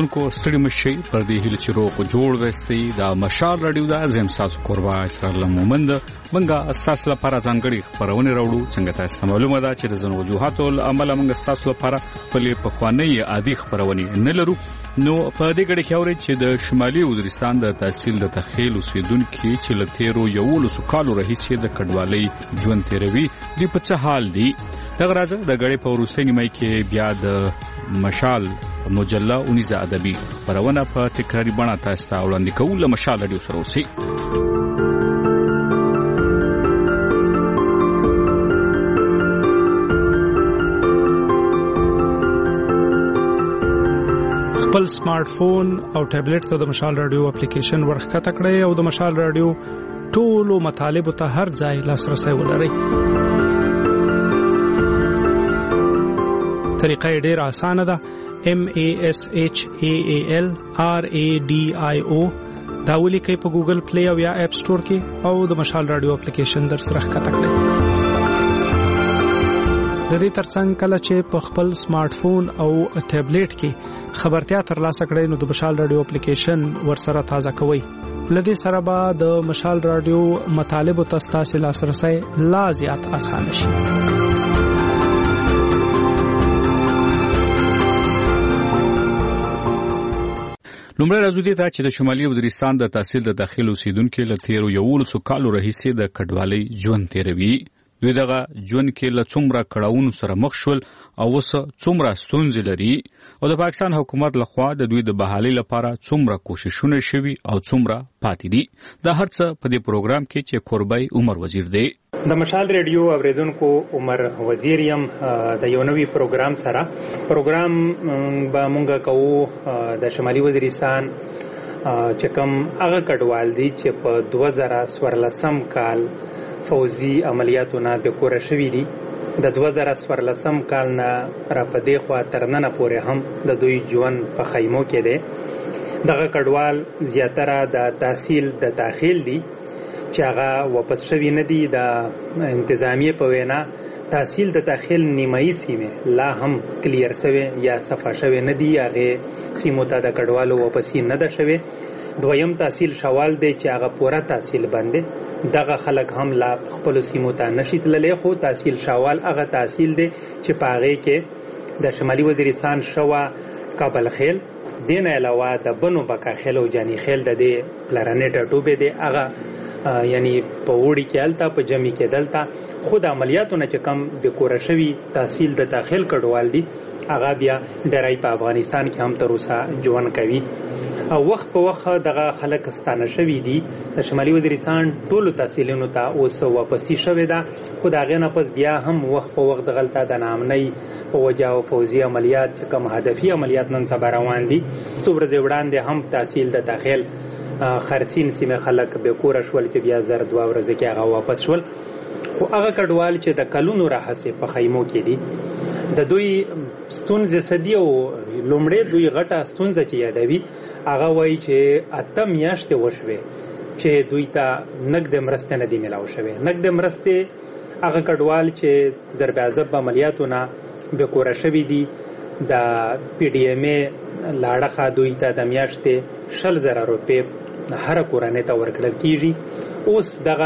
اوریدونکو ستړي مشي پر دې هیله چې روغ جوړ وستي دا مشال رادیو دا زم تاسو قربا اسرائیل مومند منګه اساس لپاره ځانګړي خبرونه راوړو څنګه تاسو معلومه ده چې د زنو وجوهاتو عمل منګه تاسو لپاره په خواني عادي خبرونه نه لرو نو په دې غړي کې اوري چې د شمالي وزیرستان د تحصیل د تخیل اوسیدونکو چې لتیرو یو لسکالو رئیس د کډوالۍ ژوند تیروي دی په څه حال دی دغه راځه د غړي په وروستي نیمه کې بیا د مشال مجله اونیزه ادبي خبرونه په تکراری بڼه تاسو ته وړاندې کوو له مشال رادیو سره اوسئ خپل سمارټ فون او ټابلیټ ته د مشال رادیو اپلیکیشن ورخکته کړئ او د مشال رادیو ټولو مطالب ته هر ځای لاسرسي ولرئ طریقه ډېر اسانه ده MASHAALRADIO دا ولیکئ په ګوګل پلی او یا اپ سٹور کې او د مشال رادیو اپلیکیشن در سره ښکته کړئ د دې ترڅنګ کله چې په خپل سمارټ فون او ټابلیټ کې خبرتیا ترلاسه کړئ نو د مشال رادیو اپلیکیشن ورسره تازه کوئ لدې سره به د مشال رادیو مطالب او تاسو لاسرسي لا زیات اسانه شي لومړی راځو دې ته چې د شمالي وزیرستان د تحصیل د داخل اوسیدونکو لتیرو یو لسکالو رئیس د کډوالۍ ژوند تیروي دوی دغه ژوند کې له څومره کړهونو سره مخ شول او اوس څومره ستونزې لري او د پاکستان حکومت لخوا د دوی د بحالۍ لپاره څومره کوششونه شوي او څومره پاتې دي دا هر څه په دې پروګرام کې چې قربای عمر وزیر دی د مشال ریډیو اوریدونکو عمر وزیر یم د یو نوی پروګرام سره پروګرام به مونږ کوو د شمالي وزیرستان چې کوم هغه کډوال دي چې په 2014 کال فوزي عملیاتونه به کور شوي دي د 2014 کال نه را پدې خوا ترننه پورې هم د دوی ژوند په خیمو کې دی دغه کډوال زیاتره د تحصیل د داخل دي چې هغه واپس شوي نه دي د انتظامیه په وینا تحصیل د داخل نیمایي سیمه لا هم کلیر شوی یا صفه شوی نه دي هغه سیمو ته د کډوالو واپس نه ده شوی دویم تحصیل شوال دی چې هغه پوره تحصیل باندې دغه خلک هم لا خپل سیمو ته نشي تللی خو تحصیل شوال هغه تحصیل دی چې پاغه کې د شمالي وزیرستان شوا کابل خیل دین علاوه د بنو بکا خیل او جانی خیل د دې پلانټ ټوبه دی هغه یعنی په وړي کې الته په جمی کې دلته خود عملیاتونه چې کم به کور شوی تحصیل د داخل کډوال دي هغه بیا ډیرای په افغانستان کې هم تر اوسه ژوند کوي او وخت په وخت دغه خلک ستانه شوی دي د شمالي وزیرستان ټولو تحصیلونو ته اوس واپسی شوی ده خو دا غنه پس بیا هم وخت په وخت دغلطه د نامنۍ په وجه او فوزي عملیات چې کوم هدفي عملیات نن سبا روان دي څو ورځې وړاندې هم تحصیل د داخل خرسین سیمه خلک به کور شول چې بیا زر 2 ورځې کې هغه واپس شول خو هغه کډوال چې د کلونو راهسه په خیمو کې دي د دوی ستونزې سدي او لومړی دوی غټه ستونزه چې یادوي هغه وایي چې اته میاشتې وشوي چې دوی ته نقد مرسته نه دی ملاو شوی نقد مرسته هغه کډوال چې ضرب عذاب عملیاتونه به کور شوی دي د پی ډی ام ای لاړه دوی ته د میاشتې 100,000 روپۍ هر کورنۍ ته ورکړل کیږي اوس دغه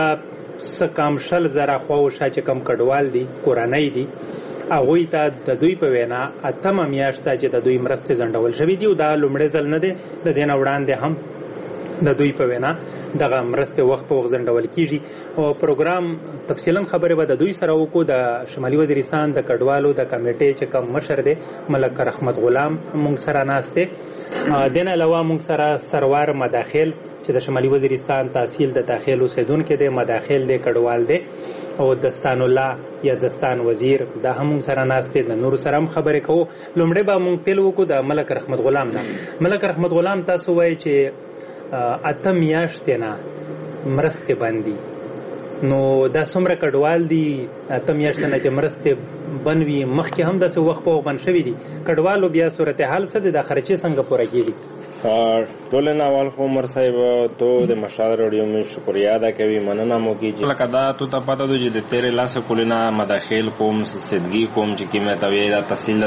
سکم 100,000 خو چې کم کډوال دي کورنۍ دي هغه ته د دوی په وینا اتمه میاشته چې د دوی مرسته ځنډول شوې دي او دا لومړی ځل نه دی د دین وړاندې هم د دوی په وینا دغه مرسته وخت په وخت ځنډول کیږي او پروګرام تفصیلا خبره به د دوی سره وکړو د شمالي وزیرستان د کډوالو د کمیټې چې کوم مشر دی ملک رحمت غلام مونږ سره ناشته دین علاوه مونږ سره سروار مداخل چې د شمالي وزیرستان تحصیل د داخل اوسیدونکو د مداخل د کډوال دی او دستان الله یا دستان وزیر دا هم سره ناشته د نور سره خبرې کوو لومړی به مونږ تل وکړو د ملک رحمت غلام نه ملک رحمت غلام تاسو وایي چې اته میاشتې نه مرسته باندې نو دا څومره کډوال دي اته میاشتې نه چې مرسته بنوي مخکې هم داسې وخت په بن شوي دي کډوالو بیا صورتحال څه دي د خرچې څنګه پوره کیږي؟ ټول نه اول خو عمر صاحب تو د مشال رادیو می شکریا ادا کوي مننه مو کیږي لکه دا تو ته پته دی چې د تیرې لاس کولنا مداخل کوم صدګي کوم چې کیمه توی دا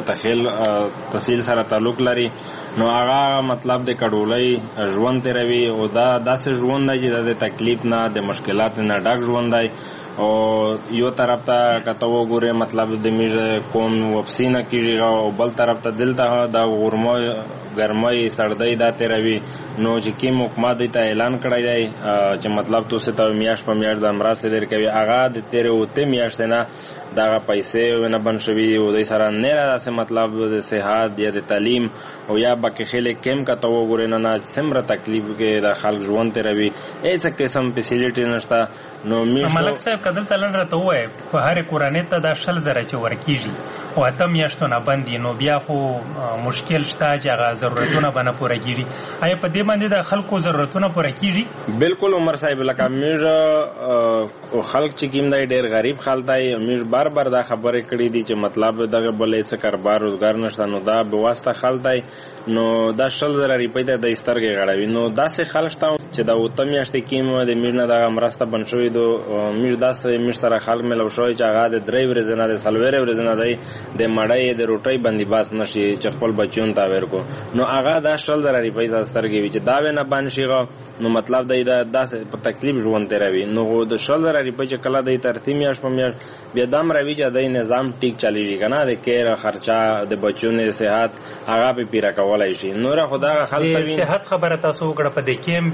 تحصیل سره تعلق لري نو هغه مطلب د کډولۍ ژوند تیروي او دا داسې ژوند دی چې د تکلیف نه د مشکلات نه ډک ژوند دی او یو طرف ته کته وګوره مطلب د میز کوم وپسینه کیږي او بل طرف ته دلته دا ګرمای سردی دا تیروي نو چې کوم حکومت د اعلان کړی دی چې مطلب تو ست میاش په میاش د امراض در کوي هغه د تیرې اوته میاش نه دا پیسې نه بن شوي او د سره نه راځي مطلب د صحت یا د تعلیم او یا باقي خلک کم کته وګورئ نه سمره تکلیف کې د خلک ژوند تیروي هیڅ قسم فیسیلیټی نشته نو ملک صاحب کدل تلن راته وای خو هر کورانه ته د 60 زره چې ورکیږي او اته میاشتو نه باندې نو بیا خو مشکل شته چې هغه ضرورتونه بنه پوره کیږي آیا په دې باندې د خلکو ضرورتونه پوره کیږي؟ بالکل عمر صاحب لکه میز او خلک چې کیم دی ډیر غریب خلک دی میز بار دا خبرې کړې دي چې مطلب دغه بلې څه کاروبار روزګار نشته نو دا به واسطه خلک دی نو دا 60,000 روپۍ ته د سترګې غړوي نو داسې خلک شته چې دا اوته میاشتې کیم د میز نه دغه مرسته بن شوی دو میز داسې میز سره خلک ملو شوی چې هغه د 3 ورځې نه د 4 ورځې نه دی د مړۍ د روټۍ باندې باس نشي چې خپل بچون تا ورکو نو هغه دا 60,000 روپۍ د سترګې وي چې دا ونه باندې شي نو مطلب دی دا داسې په تکلیف ژوند تیروي نو د 60,000 روپۍ چې کله د ترتیب میاش په میاش بیا دم روي چې د نظام ټیک چلیږي کنه د کیر خرچه د بچونو صحت هغه به پیرا کولای شي نور خدا خلک صحت خبره تاسو وکړه په دې کېم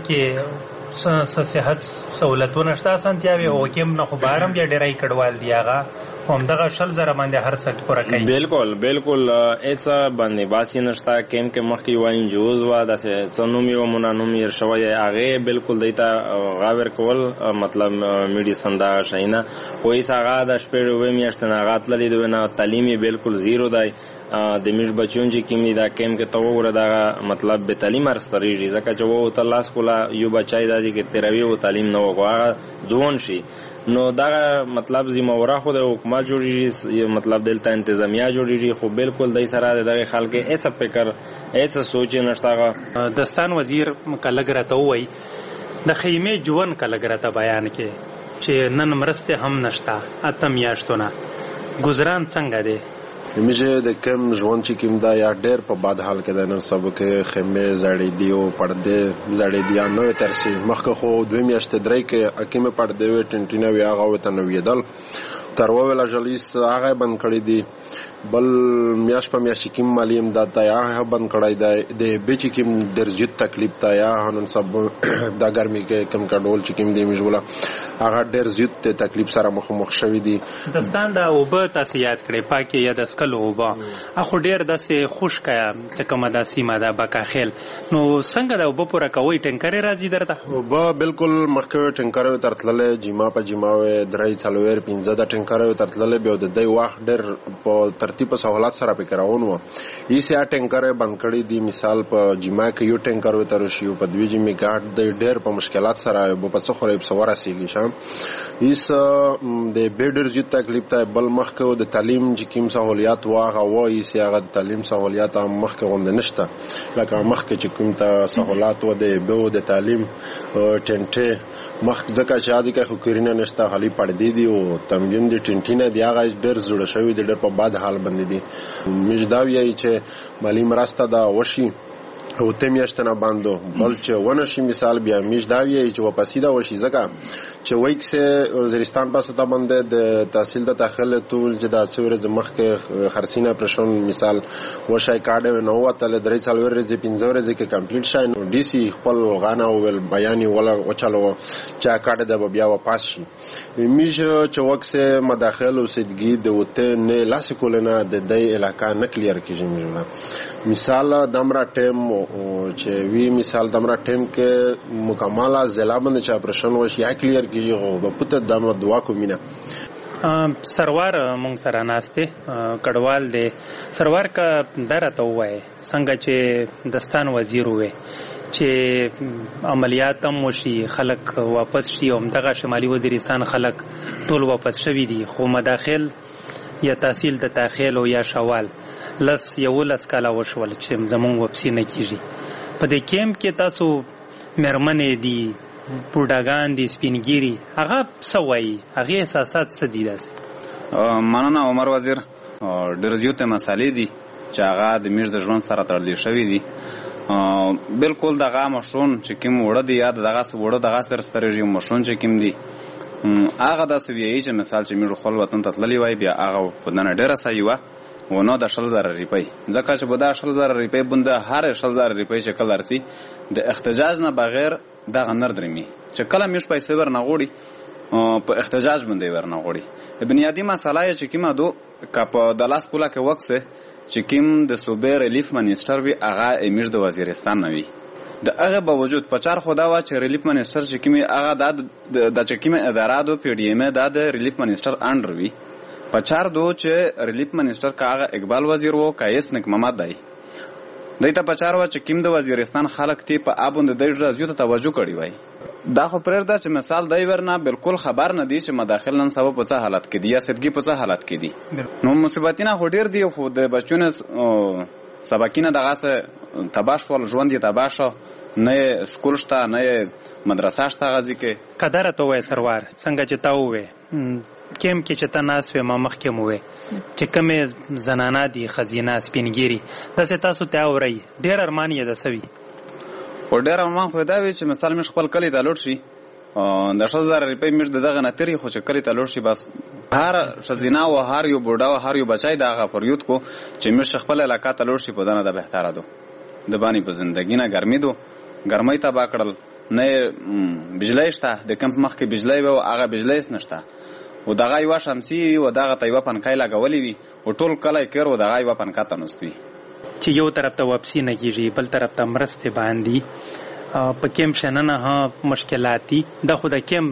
کې صحت سہولتونه شته سنتیاوي او کېم نه خو بارم بیا ډیرای کډوال دی هغه هم دغه 60,000 باندې هر څه پوره کوي بالکل ایسا باندې باسی نشتا کېم کې مخکې وایي جوز وا د سنومي او منانومي شوی هغه بالکل دیتا غاور کول مطلب میډیسن دا شینا کوئی هغه د شپږ وې میاشتنه غاتلې دوی نه تعلیمي بالکل زیرو دی د میش بچون چې کیمی دا کېم کې تو وګړه دا مطلب به تعلیم ارستریږي ځکه چې وو تلاس کولا یو بچای دا چې تیروي او تعلیم نه وګړه ځون شي نو دا مطلب زموږه خو د حکومت جوړیږي مطلب دلته انتظامیه جوړیږي خو بالکل دای سره د خلک هیڅ فکر هیڅ سوچ نشته دستان وزیر کلګرته وای د خیمه جوون کلګرته بیان کې چې نن مرسته هم نشتا اتم یاشتونه گزاران څنګه دی میشه د کم ژوند چې کیم دا یا ډېر په باد حال کې د نن سبا کې خیمه زړې دیو پردې زړې دیا نو ترسي مخکې خو 2 میاشتې درې کې اکیمه پردې و ټنټینا وی هغه وته نو یدل تر وویل جلیس هغه بند کړی دی بل میاش په میاش کیم مالی امداد ته هغه بند کړی دی د بیچ کیم درجه تکلیف ته یا نن سب دا ګرمي کې کم کډول چې کیم دی مجوله هغه ډېر زیات تکلیف سره مخ شوی دی دستان دا وبه تاسو یاد کړئ پاکي یا د سکل وبه اخو ډېر داسې خوش کیا چې کومه د سیمه دا بکاخیل نو څنګه دا وبه پوره کوي ټنکر راځي درته وبه بالکل مخکې ټنکر ترتللې جیما په جیماوي درې څلور 15 د ټنکر ترتللې به د دوی واخ ډېر په ترتیب په سہولت سره پکراون و ایسه ټنکر بند کړی دی مثال په جیما کې یو ټنکر تر شي په دوی جیمه ګاډ د ډېر په مشکلات سره په څو خورې په ورسیږي شام ایس د بیډر جې تکلیف ته بل مخکې د تعلیم چې کوم سہولیات واغه وایي چې هغه تعلیم سہولیات مخکې غوند نشته لکه مخکې چې کوم ته سہولات و د بو د تعلیم ټنټه مخ ځکه چې عادي کې خو کورینه نشته خالي پړدې دی او تمرین د ټنټینه دی هغه ډېر زړه شوی دی ډېر په باد حال باندې دی مجداوی چې مالی مرسته دا وشي او ته میاشتنه باندو بل چې ونه شي مثال بیا میشداوی چې وپسیدا وشي ځکه چې وایکسه وزیرستان پاسه ته باندې د تحصیل د داخل ټول چې د څورې مخ کې خرسینه پرشون مثال وشای کارډ نو وتل درې څلور ورځې 15 ورځې کې کمپلیټ شای نو ډي سي خپل غانا او بیانې ولا وچلو چې کارډ د بیا واپس شي میش چې وکسه مداخل او سیدګي د وته نه لاس کولنه د دې علاقہ نه کلیر کیږي مثال دمرا ټیم چې وی مثال دمرا ټیم کې مکمله ضلع باندې چې اپریشن وشي یا کلیر کیږي غو په پته دمه دعا کومینه سروار مونږ سره ناشته کډوال دی سروار کا درته وای څنګه چې دستان وزیر وې چې عملیات هم وشي خلک واپس شي او دغه شمالي وزیرستان خلک ټول واپس شوي دي خو مداخل یا تحصیل د تاخیل او یا شوال 11 کاله وشول چې زمونږ واپسی نه کیږي. په دې کیمپ کې تاسو مېرمنې دي، بوډاګان دي، سپینګیري، هغه څه وایي؟ هغې احساسات څه دي؟ داسې مننه عمر وزیر. ډېر زیاتې مسالې دي چې هغه د میژ د ژوند سره تړلې شوي دي. بالکل دغه مشرون چې کوم وړه دي یا دغه وړه دغه سره سترېږي مشرون چې کوم دي هغه داسې وایي چې مثال چې میژ خپل وطن ته تللی وای بیا هغه په دننه ډېره صحیح وه ونه د 20,000 روپۍ ځکه چې به دا 20,000 روپۍ بنده هر 20,000 روپۍ چې کله درسي د احتجاج نه بغیر دغه نر درمي چې کله میژ پیسې ورنه غوړي په احتجاج باندې ورنه غوړي. بنیادی مسله چې کومه دو که د لاس پوله کې وکسه چې کوم د صوبې ریلیف منیسټر وي هغه میژ د وزیرستان نه وي. د هغه باوجود په چار خدا وا چې ریلیف منیسټر چې کومه هغه د چې کومه اداره دو پی ډی ام د ریلیف منیسټر انډر وي. په چار دو چې ریلیف منیسټر کاغه اقبال وزیر وو کایس نک محمد دی دایته په چار وا چې کوم د وزیرستان خلک تی په ابوند د ډېر زیاته توجه کړی وای. دا خو پرېږده چې مثال دی ورنه بالکل خبر نه دی چې مداخل نن سبا په څه حالت کې دي یا سدګي په څه حالت کې دي. نو مصیبتونه هو ډېر دي خو د بچونو سبقینه دغه څه تباہ شول، ژوند یې تباہ شو، نه سکول شته نه مدرسه شته. غازی کې قدر ته وای سروار څنګه چې تا وې کیم کې چې تا ناس وې ما مخکې مو وې چې کومې زنانه دي خزینه سپینګیري داسې تاسو ته اورئ ډېر ارمان یې دسوي خو ډېر ارمان خو دا وي چې مثال مش خپل کلی ته لوټ شي د 20,000 روپۍ مش دغه نه تیری خو چې کلی ته لوټ شي بس هر شزینه او هر یو بوډا او هر یو بچای دغه پریود کو چې مش خپل علاقه ته لوټ شي په دنه د بهتره دو د باندې په زندګی نه ګرمي دو ګرمۍ ته باکړل نه بجلی شته د کمپ مخ کې بجلی و هغه بجلی نشته و دغه یو شمسي و دغه تایو پنکای لګولې وي او ټول کله کېر و دغه یو پنکاته نوستوي چې یو طرف ته واپسی نه کیږي بل طرف ته مرسته باندې په کیم شننه ها مشکلاتي د خو د کیم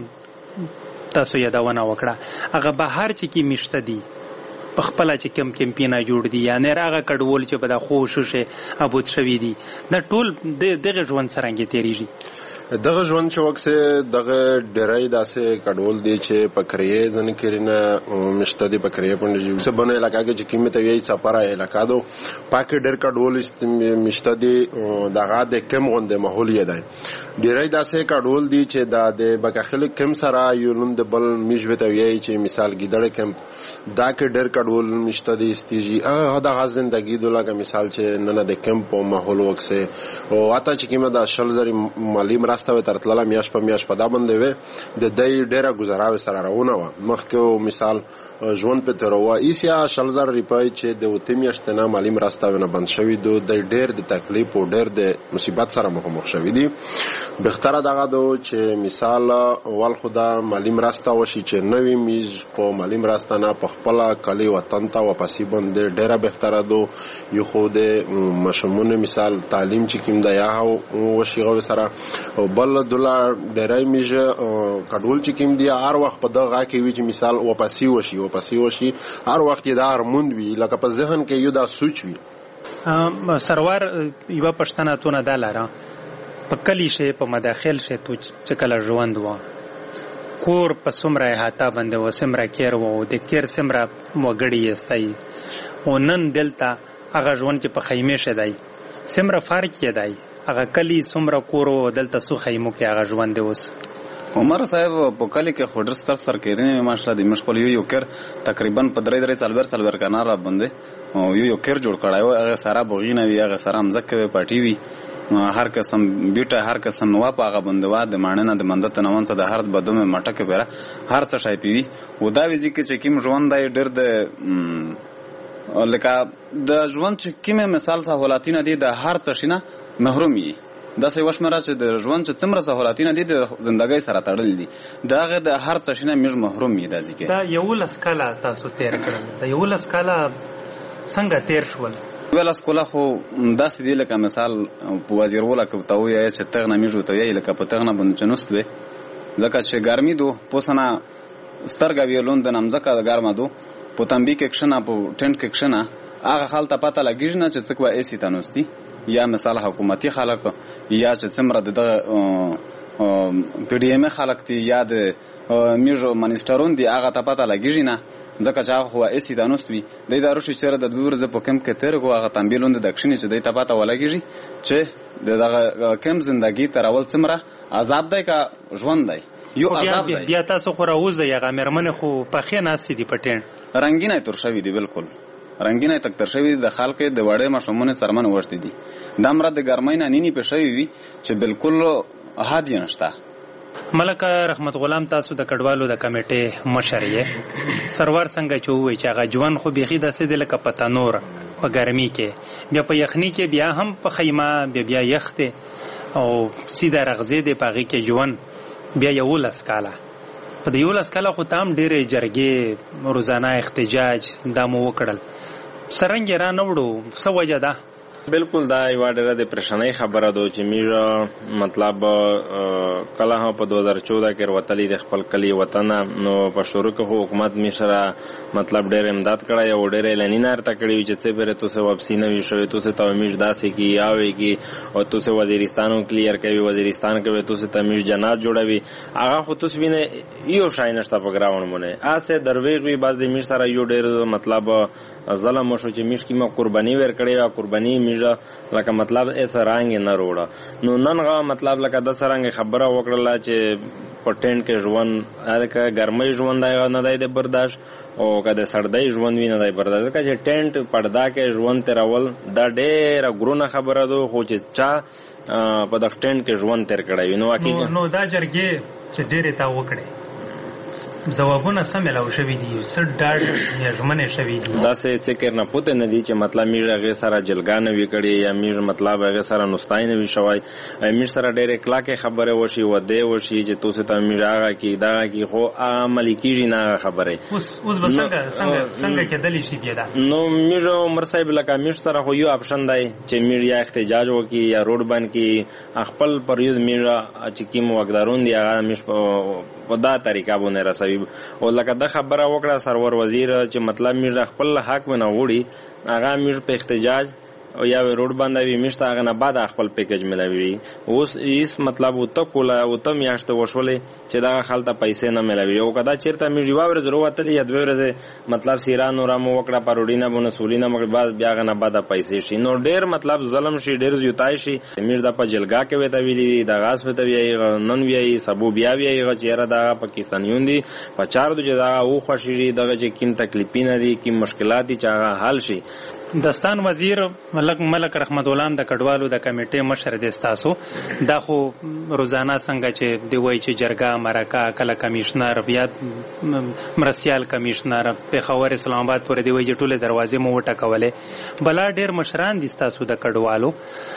تاسو یادونه وکړه هغه بهر چې کی مشته دي په خپل چې کم کمپینا جوړ دي یا نه راغه کډول چې بدا خوشوشه ابوت شوی دي د ټول دغه ژوند سرانګي تیریږي. دغه ژوند چې وکسه دغه ډیرای داسې کډول دی چې پکریه ځن کړینه مشته دی پکریه پونډي څه بنه علاقہ کې چې کیمه ته وی چپاره علاقہ دو پاکه ډیر کډول مشته دی دغه د کم غونډه ماحولي دی ډیرای داسې کډول دی چې د بکخل کم سره یولند بل میژوي ته وی چې مثال ګیدړ کم دا کې ډیر کډول مشته دی استیجی دا زندگی دلته مثال چې نه د کمپ او ماحول وکسه او اته چې کیمه د 20,000 مالی راسته ترتله میاش په میاش په دا باندې و د دې ډیره گزاراوي سره راونه و مخکې مثال ژوند په تروا ایسیا 20,000 روپۍ چې د اوته میاشتنه مالی راسته نه بند شوی دو د ډیر د تکلیف او ډیر د مصیبت سره مخ شوی دي. بهتره دغه دو چې مثال ول خدا مالی راسته وشي چې نوې میز په مالی راسته نه په خپل کلی وطن ته واپسی باندې ډیره بهتره دو یو خو د مشمون مثال تعلیم چې کیم د یا وشي غو سره بل دولار ډیرای میجه کډول چې کیم دی هر وخت په دغه کې وی چې مثال واپسی وشي هر وخت دا ارموند وی لکه په ذهن کې یو دا سوچ وی. سروار یو پښتنه تو نه دلاره په کلی شه په مداخل شه تو چې کله ژوند و کور په سمره هاته باندې و سمره کېر و د کېر سمره وګړی استای او نن دلته هغه ژوند چې په خیمه شه دی سمره فرق یې دی هغه کلی سمره کورو دلته سو خیمو کې هغه ژوند اوس. عمر صاحب په کلی کې خډر ستر سرکېرینه ماشله د مشغول یو کر تقریبا په 3 کناره باندې یو کر جوړ کړای هغه سره بوغینه وی هغه سره مزکه پټی وی هر قسم بیټه هر قسم نو په هغه باندې وا د ماننه د مندت نوان څخه د هر بدومه مټکه بیره هر څه شای پیوی و دا وی چې کیم ژوند دی ډیر د لکه د ژوند چې کیمه مثال سہولاتینه دي د هر څه شینه محرومي دا سې وشمره چې د ژوند چې څومره سہولاتینه دي د ژوندۍ سره تړل دي داغه د هر څه شینه میر محروم دي د ځکه دا یو لسکاله تاسو تیر کړل دا یو لسکاله څنګه تیر شول ویل اسکوله خو داسې دی لکه مثال په وزیر ولا کو ته وی چې تغنه میجو ته وی لکه په تغنه باندې چنوست وي ځکه چې ګرمي دو پوسنه سترګا وی لوندن هم ځکه ګرمه دو په تنبیه کې کښنه په ټنټ کې کښنه هغه حالت پته لګیږي نه چې څوک ایسی تنوستي یا مثال حکومتي خلک یا چې څومره د پی ډی ایم خلک دي یا د میږ منیسټرون دي هغه ته پته لګیږي نه ځکه چې هغه خو ایسي دانوست وي دی دا روشي چېرې د 2 ورځې په کمپ کې تېر کړو هغه تنبیلون د دکشنې چې دی ته پته ولګیږي چې د دغه کمپ زندګي تېرول څومره عذاب دی که ژوند دی یو عذاب دی. بیا تاسو خو راوځئ هغه مېرمنې خو پخې ناستې دي په ټینټ رنګینه تور شوي دي بالکل رنګینه تک تر شوي د خلکو د وړې ماشومونو سرمن وشتي دي دا مره د ګرمۍ نه نینی په شوي وي چې بالکل هادي نشته. ملک رحمت غلام تاسو د کډوالو د کمیټې مشر یې سرور څنګه چې وایي چې هغه ژوند خو بیخي داسې دی لکه په تنور په ګرمي کې بیا په یخني کې بیا هم په خیمه بیا یخ دی او سیده رغزې دی په هغې کې ژوند بیا 11 کاله په د 11 کاله خو ته هم ډېرې جرګې روزانه احتجاج دا مو وکړل سرنګ یې را نه وړو څه وجه ده؟ بالکل دا یوه ډېره د پریشانۍ خبره ده چې موږ مطلب کله هم په 2014 کې وتلي د خپل کلي وطنه نو په شروع کې خو حکومت می سره مطلب ډېر امداد کړی او ډېر اعلانونه ورته کړي وي چې څه پرې تو سه واپسي نه وي شوی تو سه ته میش داسې کی آوي کی او تو سه وزیرستانو کلیر کوي وزیرستان کوي تو سه ته میش جنات جوړوي هغه خو تو سه وینه یو شای نشته په ګراوند مونږه اسه درویغ وي بعض د میش سره یو ډېر مطلب ظلم شو چې میش کی ما قرباني ور کړی او قرباني لکه مطلب ایسا رانګ نه روړه نو نن غا مطلب لکه د سرنګ خبره وکړله چې په ټینټ کې ژوند هرکه ګرمۍ ژوند دی نه دی برداشت او که د سړدۍ ژوند وي نه دی برداشت ځکه چې ټینټ پردا کې ژوند تیرول دا ډېره ګرونه خبره ده خو چې چا په دغه ټینټ کې ژوند تیر کړی وي نو دا جرګې چې ډېرې تا وکړې ځوابونه سم ملاو شوي دي څه ډاډ ژمنې شوي دي داسې څه کېر نه پوته نه دي چې مطلب میږ هغې سره جلګا نه وي کړې یا میږ مطلب هغې سره نستای نه وي شوی میږ سره ډېرې کلاکې خبرې وشي ودې وشي چې تو سې ته میږ هغه کي دغه کي خو عملي کېږي نه هغه خبرې اوس به څنګه کېدلی شي بیا دا نو میږ عمر صاحب لکه میږ سره خو یو اپشن دی چې میږ یا احتجاج وکړي یا روډ بند کړي خپل پریود میږ چې کوم واکدارون دي هغه میږ په دا طریقه باندې رسوي او لکه دا خبره وکړه سرور وزیر چې مطلب میږ خپل حق ونه وړي هغه میږ په احتجاج او یا روډ باندې میشته هغه نه بعد خپل پیکج ملاوي اوس هیڅ مطلب وته کوله او ته میاشته وشولې چې دا خلته پیسې نه ملاوي او کدا چیرته میږ یو ورځ وروته یا 2 ورځې مطلب سیران او رامو وکړه پروډینا بونه سولینا مګر بعد بیا غنه بعد پیسې شي نو ډېر مطلب ظلم شي ډېر یوتای شي میږ د په جلګه کې وته ویلي د غاس وته وی نن وی سبو بیا وی چیرې دا پاکستانیون دي په 4 د جزا او خوشي دغه چې کیم تکلیفونه دي کیم مشکلات دي چې هغه حل شي. دستان وزیر ملک رحمت غلام د کډوالو د کمیټې مشر دی تاسو دا خو روزانه څنګه چې دی وای چې جرګه مرکه کله کمشنر بیا مرسیال کمشنر پیښور اسلام آباد پورې دی وای چې ټوله دروازې مو وټکولې بلا ډیر مشران دي تاسو د کډوالو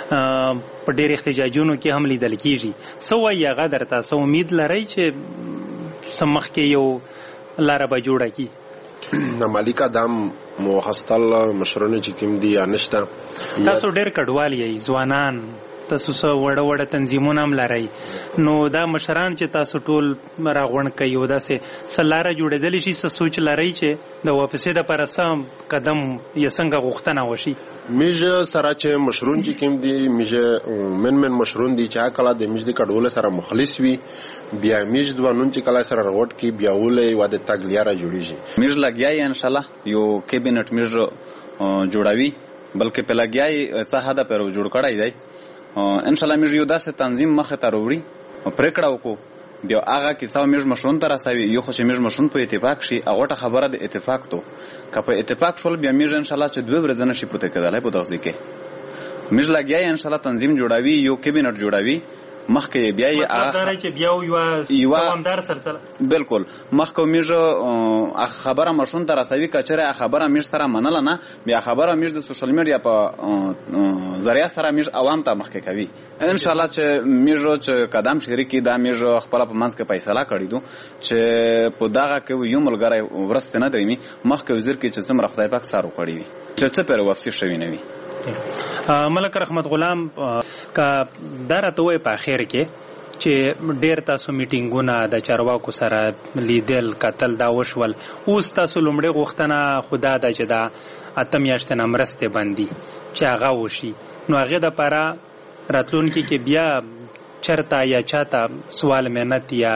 په ډیر احتجاجونو کې هم لیدل کیږي سو وای هغه درته سو امید لري چې سمخ کې یو لاره به جوړه کی نه مالیکا دام موخستل مشرونه چې کوم دي یا نشته تاسو ډېر کډوال یې ځوانان تاسو سو وړه تنظیمونه هم لرئ نو دا مشران چې تاسو ټول راغونډ کوي او داسې سلاره جوړېدلی شي څه سوچ لرئ چې د واپسې دپاره څه قدم یا څنګه غوښتنه وشي میږ سره چې مشرون چې کوم دي میږ من مشرون دي چې کله د میږ د کډوالو سره مخلص وي بیا میږ ځوانون چې کله سره راوټ کی بیا ولې واده تګلیاره جوړیږي میږ لګیای ان شاء الله یو کابینټ میږ جوړاوي بلکې په لګیای څه هدا پر جوړ کړای دی ان شاء الله موږ یو داسې تنظیم مخه ته وروړي پریکړه وکړو بیا هغه کیسه موږ مشرون ته رسوي یو خو چې موږ مشرون په اتفاق شي هغه خبره د اتفاق تو که په اتفاق شول بیا موږ ان شاء الله چې 2 ورځې نشي پته کېدلای په دغه کې موږ لګیای ان شاء الله تنظیم جوړاوي یو کابینټ جوړاوي مخکې بیا یې هغه چې بیا یو دوامدار سلسله بالکل مخکې موږ خبره مشرون ته رسوي کچره خبره موږ سره منله نه بیا خبره موږ د سوشل میډیا په ذریعہ سره موږ عوام ته مخکې کوي ان شاء الله چې موږ چې قدم شریکي دا موږ خپل په منځ کې فیصله کړی دو چې په دغه کې یو ملګری ورسته نه درېمي مخکې وزیر کې چې څومره خدای پاک سارو کړی وي چې څه پر واپسی شوی نه وي. ملک رحمت غلام کا درته وای په اخر کې چې ډیر تاسو میټینګونه د چارواکو سره لیدل قتل دا وشول اوس تاسو لومړی غوښتنه خدا د چې دا اتم میاشتې نمرسته باندې چې هغه وشي نو هغه د لپاره راتلونکي کې بیا چرته یا چاته سوال مهنت یا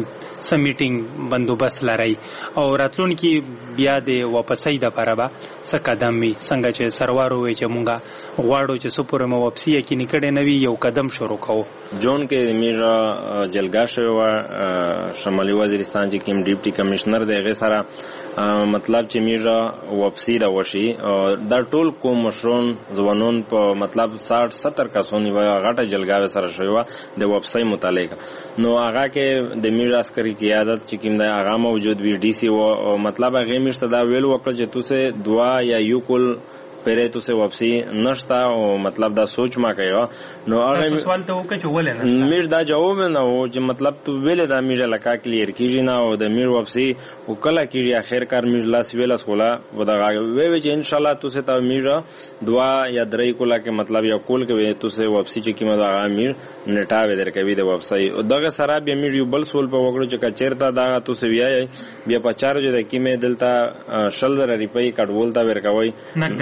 سمیټینګ بندوبست لري او راتلونکي بیا د واپسۍ د لپاره به څه قدم وي څنګه چې سروار وي چې مونږه غواړو چې سپور مو واپسي کې نکړې نوي یو قدم شروع کوو جون کې میرا جلګه شو شمالي وزیرستان چې کوم ډیپټي کمشنر دی غي سره مطلب چې میرا واپسي دا وشي دا ټول کوم مشرون ځوانون په مطلب 60-70 کسونی و غټه جلګه سره شوی د واپسي متعلق نو هغه کې د میرا عسکري قیادت چې کوم د هغه موجود وی ډي سي او مطلب هغه میشته دا ویل وکړه چې توسه دوا یا یو کول پہلے تو سے واپسی نشتا او مطلب دا سوچ ما کيو نو هغه سوال ته وکړه چې ولې نشتا میر دا جواب نه و چې مطلب تو ویل دا میر لکا کلیر کیږي نه او د میر واپسی او کله کیږي اخر کار میر لاس ویل اسولا ودغه وی چې ان شاء الله تو سے تا میر دعا یا درې کولا کې مطلب یا کول کې تو سے واپسی چې کیمه دا میر نټاوي درکوي د واپسی او دغه سره به میر یو بل سول په وګړو چې چیرته دا تو سے ویای بیا په چارو چې کیمه دلته 10000 روپۍ کټول تا ورکوي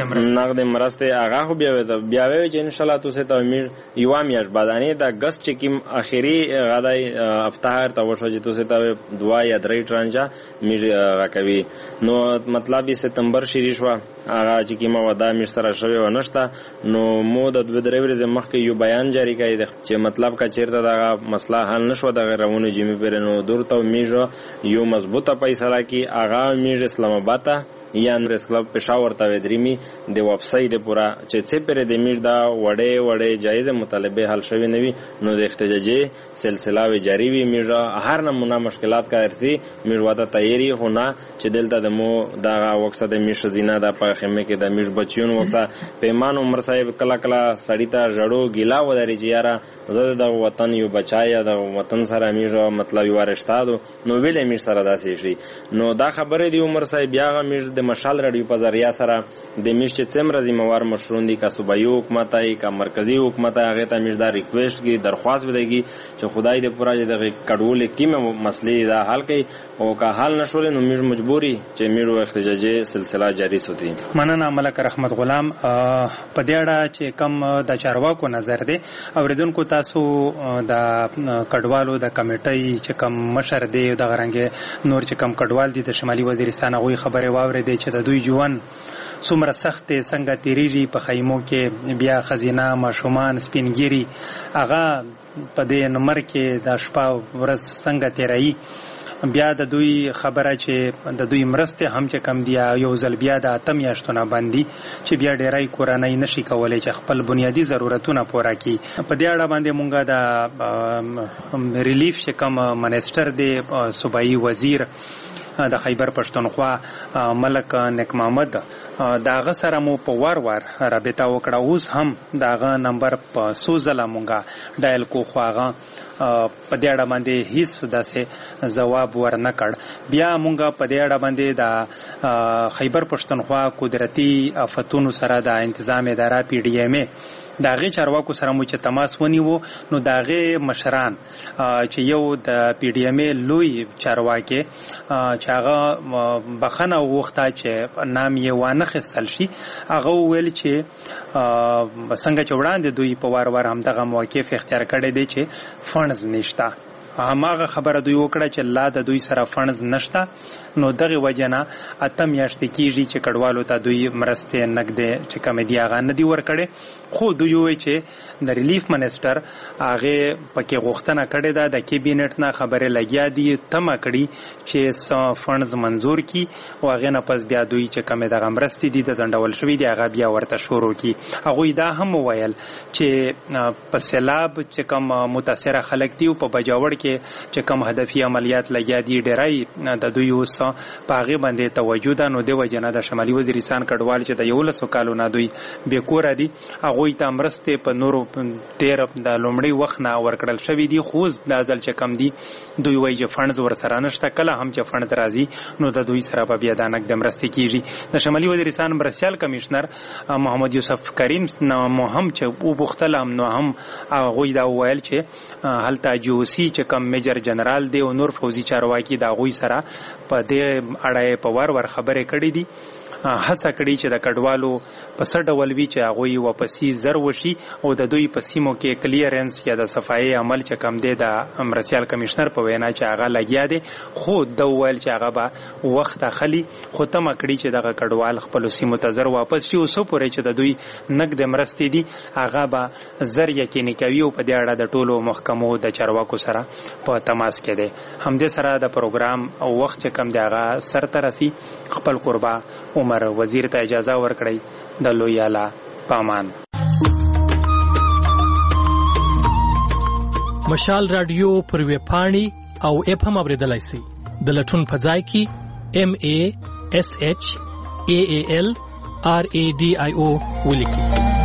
نقد مرسته هغه خو بیا وی چې ان شاء الله تاسو ته امیر یو میاش بعدانه د اگست چې کیم اخیری غدای افطار ته وشو چې تاسو ته دعا یا درې ترانجا میر راکوي نو مطلب سپتمبر شریش وا هغه چې کیم ودا میر سره شوی و نشتا نو مو د دوه درې ورځې مخکې یو بیان جاری کړی چې مطلب کا چیرته دا مسله حل نشو د غیرونو جمی پر نو دورته میر یو مضبوطه فیصله کی هغه میر اسلام آباد یا انګریز کلب پېښور ته ودرېمي د واپسۍ د پورا چې څه پر د میر دا وړې جایزه مطالبه حل شوی نوي نو د احتجاجي سلسله وی جاری وي میر هر نمونه مشکلات کا ارثي میر واده تیاری ہونا چې دلته د مو دا وقته د میر زینه د په خمه کې د میر بچیون وقته پیمان عمر صاحب کلا کلا سړی ته جړو ګیلا ودرې جیاره زړه د وطن یو بچایا د وطن سره میر مطلب یو رښتادو نو ویل میر سره داسې شي نو دا خبره دی عمر صاحب بیا میر د مشال رادیو په ذریعہ سره د میشت څمره ذمہوار مشرون دي کا صوبایي حکومت ای کا مرکزی حکومت هغه ته مشدار ریکویسټ کی درخواست ودیږي چې خدای دې پورا د کډول کیمه مسلې دا حل کړي او کا حل نشول نو میر مجبوری چې میرو احتجاجي سلسله جاری سوتی مننه ملک رحمت غلام په دې اړه چې کم د چارواکو نظر دی اوریدونکو تاسو د کډوالو د کمیټې چې کم مشر دی د غرنګ نور چې کم کډوال دي د شمالي وزیرستان غوي خبره واوري دی چې د دوی ژوند څومره سخت څنګه تیریږي په خیمو کې بیا خزینه ماشومان سپینګيري هغه په دې نمبر کې د شپه ورځ څنګه تیرایي بیا د دوی خبره چې د دوی مرسته هم چې کم دی یو ځل بیا د اتم یاشتونه باندې چې بیا ډیرای کورنۍ نشي کولای چې خپل بنیادی ضرورتونه پوره کړي په دې اړه باندې مونږه د ریلیف چې کم منسٹر دی صوبایي وزیر د خیبر پښتونخوا ملک نیک محمد داغه سره مو په وار رابطه وکړه اوس هم داغه نمبر په سوزله مونږه ډایل کو خواغه په دې اړه باندې هیڅ داسې جواب ورنکړ بیا مونږه په دې اړه باندې د خیبر پښتونخوا قدرتي آفتونو سره د تنظیم اداره پی ډی ایم داغه چارواکو سره مو چې تماس ونیو نو داغه مشران چې یو د پی ډی ایم لوی چارواکي چې هغه بخنه وغوښته چې نام یې وانه خستل شي هغه ویل چې څنګه چې وړاندې دوی په وار هم دغه موقف اختیار کړی دی چې فنډز نشته هماغه خبره دوی وکړه چې لا د دوی سره فنډز نشته نو دغه وجنه اتم یاشت کیږي چې کډوالو ته دوی مرسته نقد چې کمیډي هغه ندی ورکړي خو دوی وی چې د ریلیف منسٹر هغه پکې غوښتنه کړې ده د کابینټ نه خبره لګیا دي تم کړي چې فنډز منزور کی او هغه نه پس بیا دوی چې کمې د مرستې دي د ځندول شوی دی هغه بیا ورته شروع کی هغه دا هم ویل چې په سیلاب چې کم متاثر خلک دي په بجاوړ چې کم هدفي عملیات لګیا دي ډیرای د دوی اوس په هغه باندې توجه ده نو د وجنه د شمالي وزیرستان کډوال چې د 11 کالو نه دوی به کور دي هغه ته مرسته په نورو 13 د لومړی وخت نه ورکړل شوی دي خو د ځل چې کم دي دوی وایي چې فنډز ورسره نشته کله هم چې فنډ راځي نو د دوی سره په بیا دانک د مرسته کیږي د شمالي وزیرستان مرسیال کمشنر محمد یوسف کریم نو هم چې او بوختل هم نو هم هغه دا ویل چې هلته جوسی چې میجر جنرال دی او نور فوزي چارواکي دا غوي سره په دې اړه په وار خبرې کړې دي هڅه کړې چې د کډوالو په څه ډول وي چې هغوی واپسي زر وشي او د دوی په سیمو کې کلیرنس یا د صفایي عمل چې کم دی د مرستیال کمشنر په وینا چې هغه لګیا دی خو د ویل چې هغه به وخت اخلي خو تمه کړي چې دغه کډوال خپل سیمو ته زر واپس شي او څو پورې چې د دوی نقد مرستې دي هغه به زر یقیني کوي او په دې اړه د ټولو محکمو د چارواکو سره په تماس کې دی. همدې سره د پروګرام او وخت چې کم دی هغه سرته رسي. خپل قربا عمر وزیر ته اجازه ورکړئ. د لوی اعلی پامان. مشال رادیو پر ویب پاڼې او اپ هم اوریدلای شئ. د لټون په ځای کې MASHAALRADIO ولیکئ.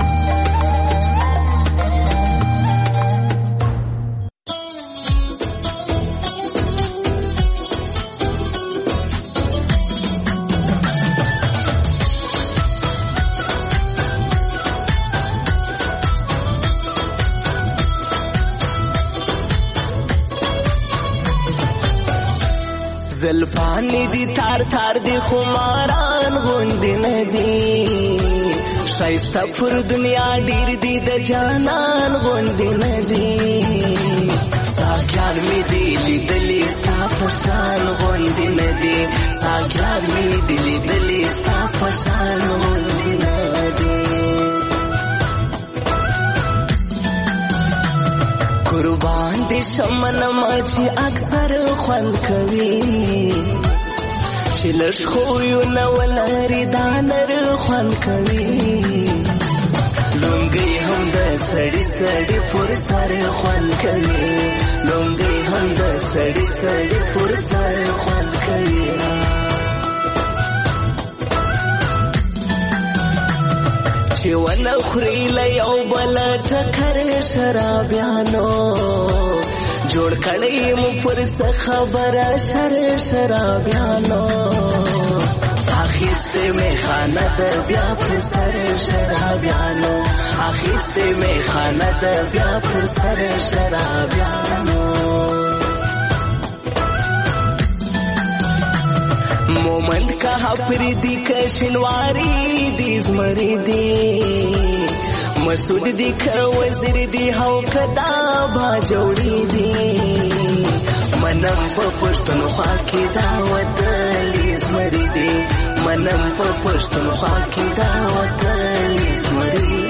زلفان دی تار تار دی خماران غوندی ندی شایسته پر دنیا ډیر دی د جانان غوندی ندی ساګیان می دی لیدلی ستا پشان غوندی ندی ساګیان می دی لیدلی ستا پشان غوندی ندی قربان دي شمن ماچی اکثر خوند کوي چې لږ خو یو نو لري دانر خوند کوي لونګي هم د سړی سړی پر سر خوند کوي لونګي هم د سړی سړی پر سر خوند کوي چې ونه خوري له یو بل ټکر شرابیانو جوړ کړی مو پر څه خبره شرابیانو اخیسته می خانه د بیا پر سر شرابیانو اخیسته می خانه د بیا پر سر شرابیانو مومن کہا پریدی کشنواری دی زمری دی مسعود دی که وزیر دی هاو کدا با جوڑی دی منم پا پشتن خواکی داوت لیزمری دی منم پا پشتن خواکی داوت لیزمری دی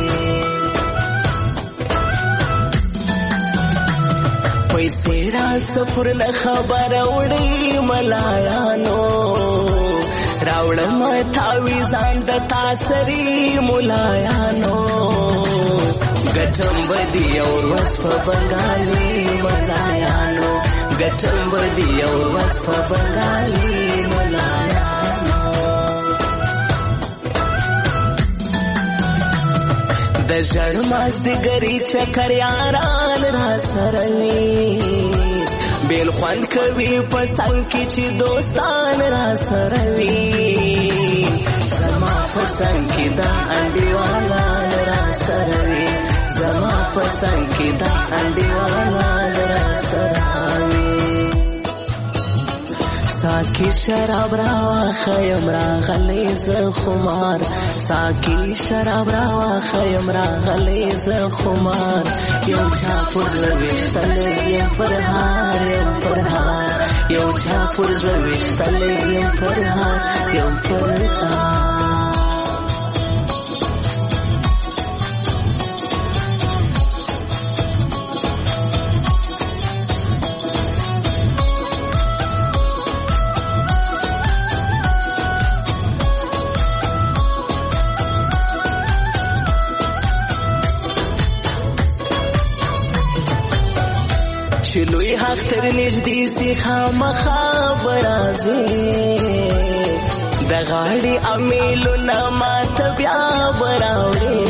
پیسې را سفر نه خبر وړي ملایانو راوړم تاویزان د تاسری ملایانو ګټم بدی او وصف بنگالي ملایانو ګټم بدی او وصف بنگالي ملایانو د ژړ مازدیګري چکر یاران را سره وي بیل خوند کوي په څنګ کې چې دوستان را سره وي زما په څنګ کې دا انډیوالان را سره وي زما په څنګ کې دا انډیوالان را سره وي ساکی شراب راوا خیم راغلی ز خمار ساکی شراب راوا خیم راغلی ز خمار یو چا پر زویشتل یم پر هار یم پر هار یو چا پر زویشتل یم پر هار یم پر هار چلوی حق تر نږدې سي خامخا برازي د غاړې امیلونه ماته بیا براوړې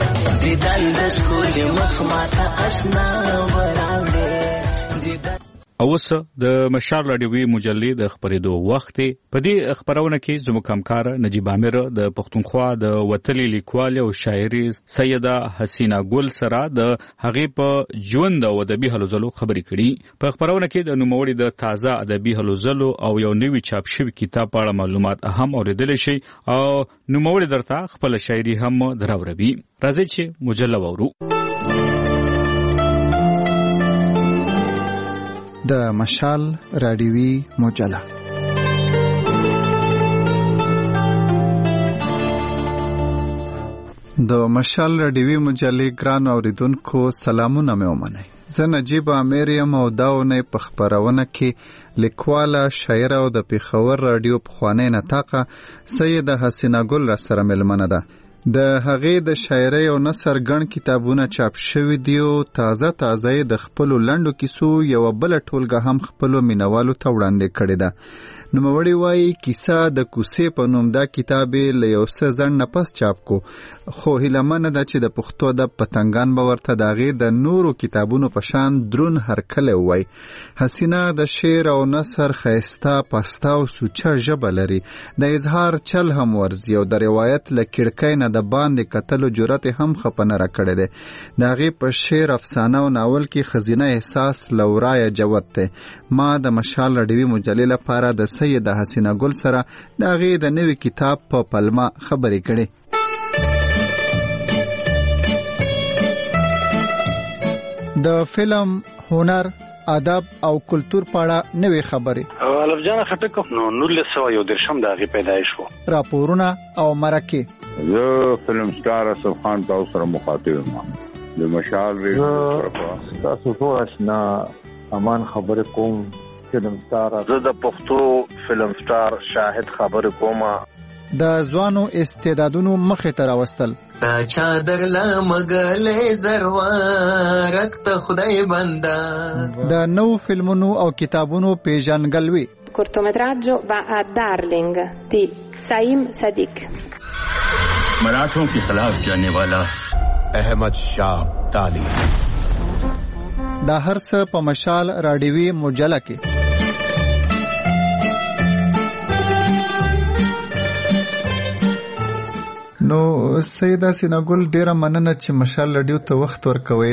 دیدن د ښکلي مخ ماته اشنا براوړې اوس د مشال رادیوي مجلې د خبرېدو وخت په دې خبرونه کې زموږ همکار نجیب عامر د پښتونخوا د وتلي لیکوال او شاعري سیده حسینا ګل سره د هغې په ژوند او ادبي هلو ځلو خبرې کړي. په خبرونه کې د نوموړي د تازه ادبي هلو ځلو او یو نوي چاپ شوي کتاب په اړه معلومات هم اورېدلی شي او نوموړي درته خپل شاعري هم دراوروي. راځئ چې مجله واورو. د مشال رادیوي مجله د مشال رادیوي مجلې ګران اوریدونکو سلامونه مې ومنئ. زه نجیب عامر یم او دا اونۍ په خپرونه کې لیکواله شاعره او د پېښور رادیو پخوانۍ نطاقه سیده حسینا ګل را سره مېلمنه ده. د هغې د شاعرۍ او نثر ګڼ کتابونه چاپ شوي دي او تازه یې د خپلو لنډو کیسو یوه بله ټولګه هم خپلو مینوالو ته وړاندې کړې ده. نوموړی وایي کیسه د کوڅې په نوم دا کتاب یې له یو څه ځنډ نه پس چاپ کو، خو هیلهمنه ده چې د پښتو ادب پتنګان به ورته د هغې د نورو کتابونو په شان دروند هرکلی ووایي. حسینا د شعر او نثر ښایسته پسته او سوچه ژبه لري. د اظهار چل هم ورزي او د روایت له کړکۍ نه د باندې کتلو جرأت هم خپنه را کړی دی. د هغې په شعر، افسانه او ناول کې ښځینه احساس له ورایه جوت دی. ما د مشال رادیوي مجلې لپاره د سیده حسینا ګل سره د هغې د نوي کتاب په پلمه خبرې کړې. د فلم، هنر، ادب او کلتور په اړه نوې خبرې. الف جان خټک نو 1913 د هغې پیدایش و. راپورونه او مرکې. زه فلم سټار اسف خان تاسو سره مخاطب یم. د مشال ریډیو تاسو ټول آشنا امان خبرې کوم. فلم سټار زه د پښتو فلم سټار شاهد خبرې کوم. د ځوانو استعدادونو مخې ته راوستل. تا چادر لمګلې زروارک ته خدای بندا. د نو فلمونو او کتابونو پیژنګلوي. cortometraggio va a Darling di Saim Sadiq. मराठों के खिलाफ जाने वाला अहमद शाह ताली. دا هر څه په مشال رادیوي مجله کې. نو سیده حسینا ګل ډیره مننه چې مشال رادیو ته وخت ورکوي.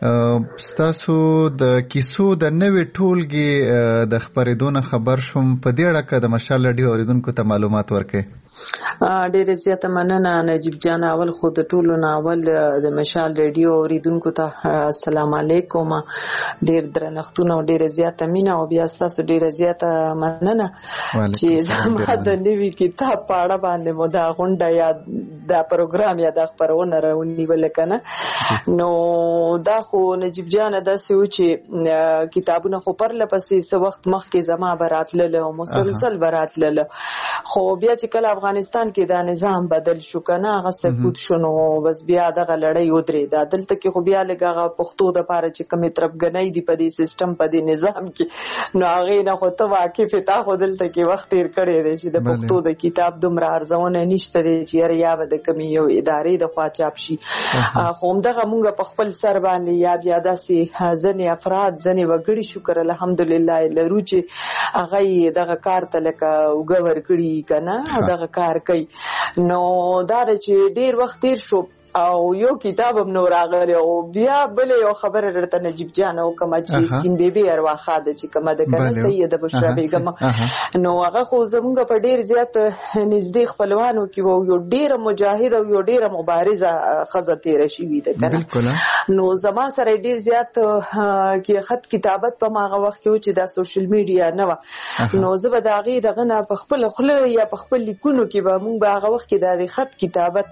ستاسو د کیسو د نوې ټولګې د خبرېدو نه خبر شوم. په دې اړه که د مشال رادیو اوریدونکو ته معلومات ورکړئ. ډیره زیاته مننه نجیب جان. اول خو د ټولو ناول د مشال رادیو اوریدونکو ته السلام علیکم. ډیر درنښتونه او ډیره زیاته مینه او بیا ستاسو ډیره زیاته مننه چې زما د نوي کتاب په اړه باندې مو دا غونډه یا دا پروګرام یا دا خبرونه راونیول کنه. نو دا خو نجیب جان داسې و چې کتابونه خو پرله پسې څه وخت مخکې زما براتلله او مسلسل براتلله، خو بیا چې کله افغانستان کې دا نظام بدل شو کنه، هغه سکوت شو، نو بس بیا دغه لړۍ ودرېده. دلته کې خو بیا لږ هغه پښتو دپاره چې کومې طرفګنۍ دي په دې سیسټم په دې نظام کې، نو هغې نه خو ته واقف یې. تا خو دلته کې وخت تېر کړی دی چې د پښتو د کتاب دومره ارزونه نشته دی چې یاره یا به د کومې یو ادارې د خوا چاپ شي. خو همدغه مونږ په خپل سر باندې یا بیا داسې ځینې افراد ځینې وګړي شکر الحمدلله لرو چې هغه یې دغه کار ته لکه اوږه ورکړي که نه دغه کار کوي. نو دا ده چې ډېر وخت تېر شو او یو کتاب هم نو راغلی او بیا بله یو خبره درته نجیب جان وکړم چې سین بیبي ارواخا ده چې کومه ده که نه سیده بشرا بیګم، نو هغه خو زمونږ په ډېر زیات نږدې خپلوانو کې و، یو ډېره مجاهد او یو ډېره مبارزه ښځه تېره شوې ده که نه. نو زما سره ډېر زیات کې خط کتابت په هغه وخت کې و چې دا سوشل میډیا نه وه، نو زه به د هغې دغه نه په خپله خوله یا په خپل لیکونو کې به مونږ به هغه وخت کې د خط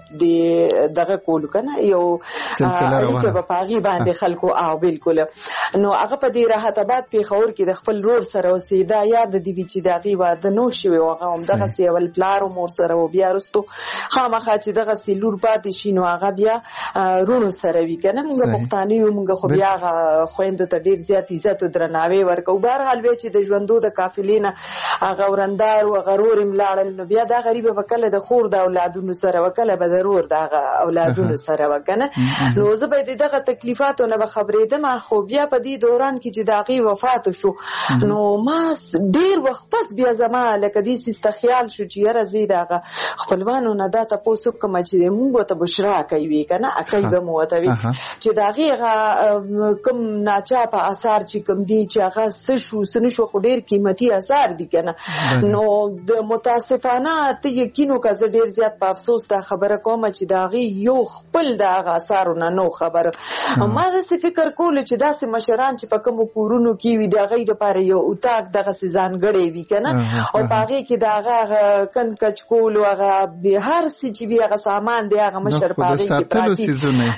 کتابت دغه کولو کنه یو اړیکه به په هغې باندې خلکو او بالکل. نو هغه په دې راحت آباد پېښور کې د خپل رور سره اوسېده. یاد دې وي چې د هغې واده نو شوی و، هغه همدغسې اول پلار و مور سره و، بیا وروستو خامخا چې دغسې لور پاتې شي نو هغه بیا رونو سره وي که نه. مونږ پښتانه یو، مونږ خو بیا هغه خویندو ته ډېر زیات عزت او درناوی ورکوو. بهرحال بیا چې د ژوندو د قافلې نه هغه ورندار و هغه رور یې ملاړل، نو بیا دا غریبه به کله د خور د اولادونو سره و کله به د رور د هغه اولادونو اولادونو سره وکنه نو زه به دغه تکلیفاتو نه خبرېدم خو بیا په دې دوران کې چې داغي وفات شو نو ما ډیر وخت پس بیا زما لکه دې سیسته خیال شو چې یاره زی دغه خپلوانو نه دا تاسو کوم چې موږ ته بشرا کوي کنه اکای به مو ته وي چې داغي کوم ناچاپه آثار چې کوم دي چې هغه سن شو ډیر قیمتي آثار دي کنه نو د متاسفانه ته یقینو کا زه ډیر زیات په افسوس دا خبره کوم چې داغي یو خپل دغه آثارونه نو خبر ما دا فکر کول چې داسې مشران چې په کوم کورونو کې وي دغه لپاره یو اتاق دغه ځانګړی وي کنه او باغې کې دغه کن کچ کول او هغه د هر څه چې بیا هغه سامان دی هغه مشر باغې کې پراتی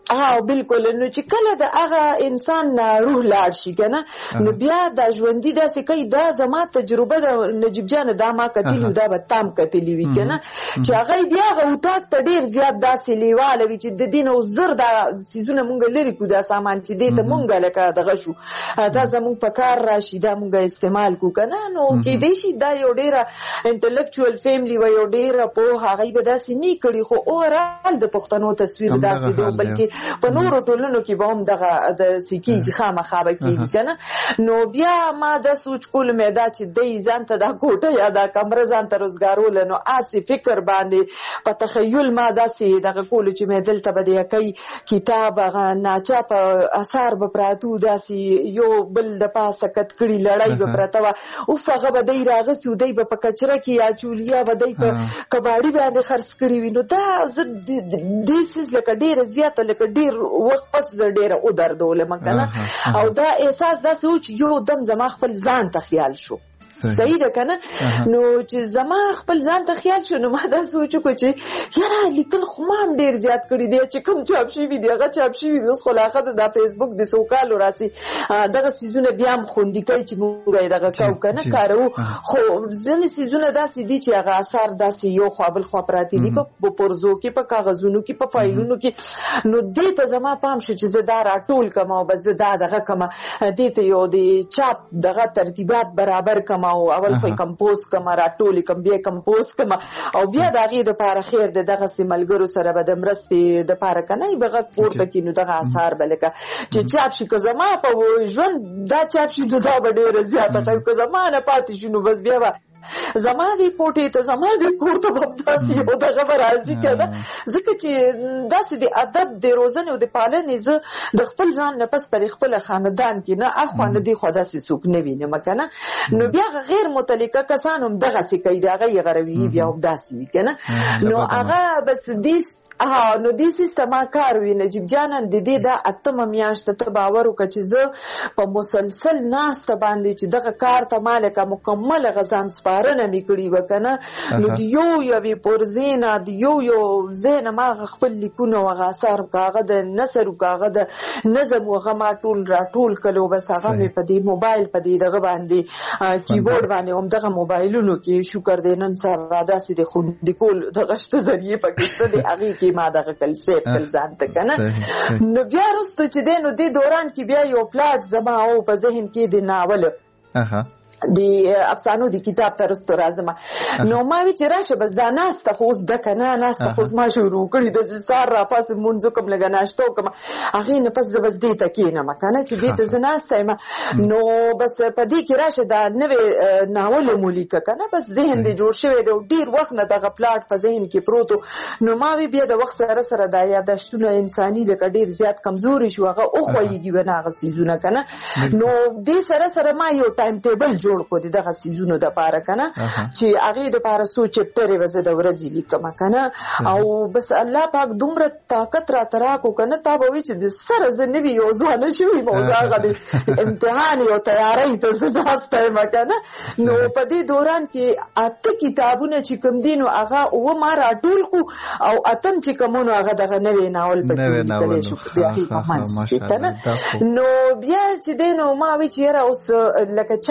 بالکل نو چې کله د هغه انسان روح لاړ شي کنه نو بیا د ژوندۍ داسې کوي دا زما تجربه د نجیب جان دا ما کتلی دا به تام کتلی وی کنه چې هغه بیا هغه اتاق ته ډیر زیات داسې لیواله وی چې د دین او زر دا سيزونه مونږ لري کو دا سامان چې دې ته مونږ لکه دغه شو دا زمونږ په کار راشي دا مونږ استعمال کو کنه نو کې دې شي دا یو ډیر انټلیکچوال فیملی و یو ډیر په هغه به داسې نه کړي خو اورال د پښتنو تصویر داسې دی بلکې په نورو ټولنو کې به هم دغه د سکی خامخا به کېږي کنه نو بیا ما د سوچ کول مې دا چې د ځان ته د کوټه یا د کمره ځان ته روزګارول نو آسی فکر باندې په تخیل ما داسې دغه کول چې مې دلته به د کوي کتاب هغه ناچاپ اثر به پراتو داسې یو بل د پاسه کټ کړي لړۍ به پراته و او هغه به دی راغسو دی په کچره کې یا چولیا به دی په کباړي باندې خرڅ کړي وینو دا زه د سیس لکه ډیر زیات لکه ډیر وخت پس ډیر او دردول مکنه او دا احساس دا سوچ یو دم زما خپل ځان ته خیال شو صحیح ده کنه نو چې زما خپل ځان ته خیال شو نو ما دا سوچو کو چې یاره لیکل خو ما ډیر زیات کړی دی چې کوم چاپ شي وی دی هغه چاپ شي وی اوس خلاقه د فیسبوک د سوکال راسي دغه سيزونه بیا هم خوندې کوي چې موږ دغه کاو کنه کارو خو ځنې سيزونه داسې دي چې هغه اثر داسې یو خپل خو پراتی دي په پرزو کې په کاغذونو کې په فایلونو کې نو دې ته زما پام شو چې زه دا راټول کم او بس دا دغه کم دې ته یو د چاپ دغه ترتیبات برابر کم او اول خو کمپوز کما راټول کم بیا کمپوز کما او بیا دغه د لپاره خیر دغه سیملګرو سره به د مرستې د لپاره کنه بغه پورته کینو دغه آثار بلکه چې چاپ شي که زما په ژوند دا چاپ شي دا به ډیر زیاته کوي که زما نه پاتې شنو بس بیا زما دې کوټې ته زما دې کور ته بمداسي او دغه راځي کنه ځکه چې داسې د ادب د روزنې او د پالنې زه د خپل ځان نه پس پر خپل خاندان کې نه اخوانه دي خو داسې څوک نه وینم کنه نو بیا غیر متعلقه کسان هم دغه سې کوي دغه غروي بیا هم داسې وي کنه نو هغه بس دې نو دې سیستم کار وی نجیب جانان د دې دا اتمه میاشت ته باور وکړ چې زه په مسلسل ناست باندې چې دغه کار ته مالک مکمل غزان سپارنه میکړي وکنه نو یو یو پرزینا د یو زین ما خپل لیکونه او غاثار کاغه د نثر کاغه د نظم او غما ټول راټول کلو بس هغه په دې موبایل په دې دغه باندې کیبورډ باندې هم دغه موبایلونو کې شکر دینن سره داسې د خوند کول د غشت ذریعہ پکشته دی هغه ما دغه کل سیف کل ځان ته کنه نو بیا وروسته چې دینو د دوران کې بیا یو پلاټ زما او په ذهن کې د ناول د افسانو د کتاب ترستو راځم نو ما وی چې راشه بس دا ناسته خو د کنه ناسته خو ما شروع کړی د سار را پاس مونږ کوم لګا ناشته کوم هغه نه پس بس دې تکینه مکنه چې دې ته زناسته ما نو بس په دې کې راشه دا نوې ناول مولیکه کنه بس ذهن دې جوړ شوی دی ډیر وخت نه دغه پلاټ په ذهن کې پروت نو ما وی بیا د وخت سره سره د یادښتونه انساني لکه ډیر زیات کمزوري شو هغه او خوېږي وناغه سيزونه کنه نو دې سره سره ما یو ټایم ټیبل جوړ کو دغه سيزونو د پاره کنه چې هغه د پاره سو چپټر وزه د ورځې لیکم کنه او بس الله پاک دومره طاقت را ترا کو کنه تا به وی چې د سره زنوي یو ځوانه شوی موضوع غدي امتحان او تیاری ته زداسته مکنه نو په دې دوران کې اته کتابونه چې کوم دینو هغه او ما راټول کو او اتم چې کومونو هغه دغه نوې ناول په دې شو د حقیقت کنه نو بیا چې دینو ما وی چې را اوس لکه چا پکې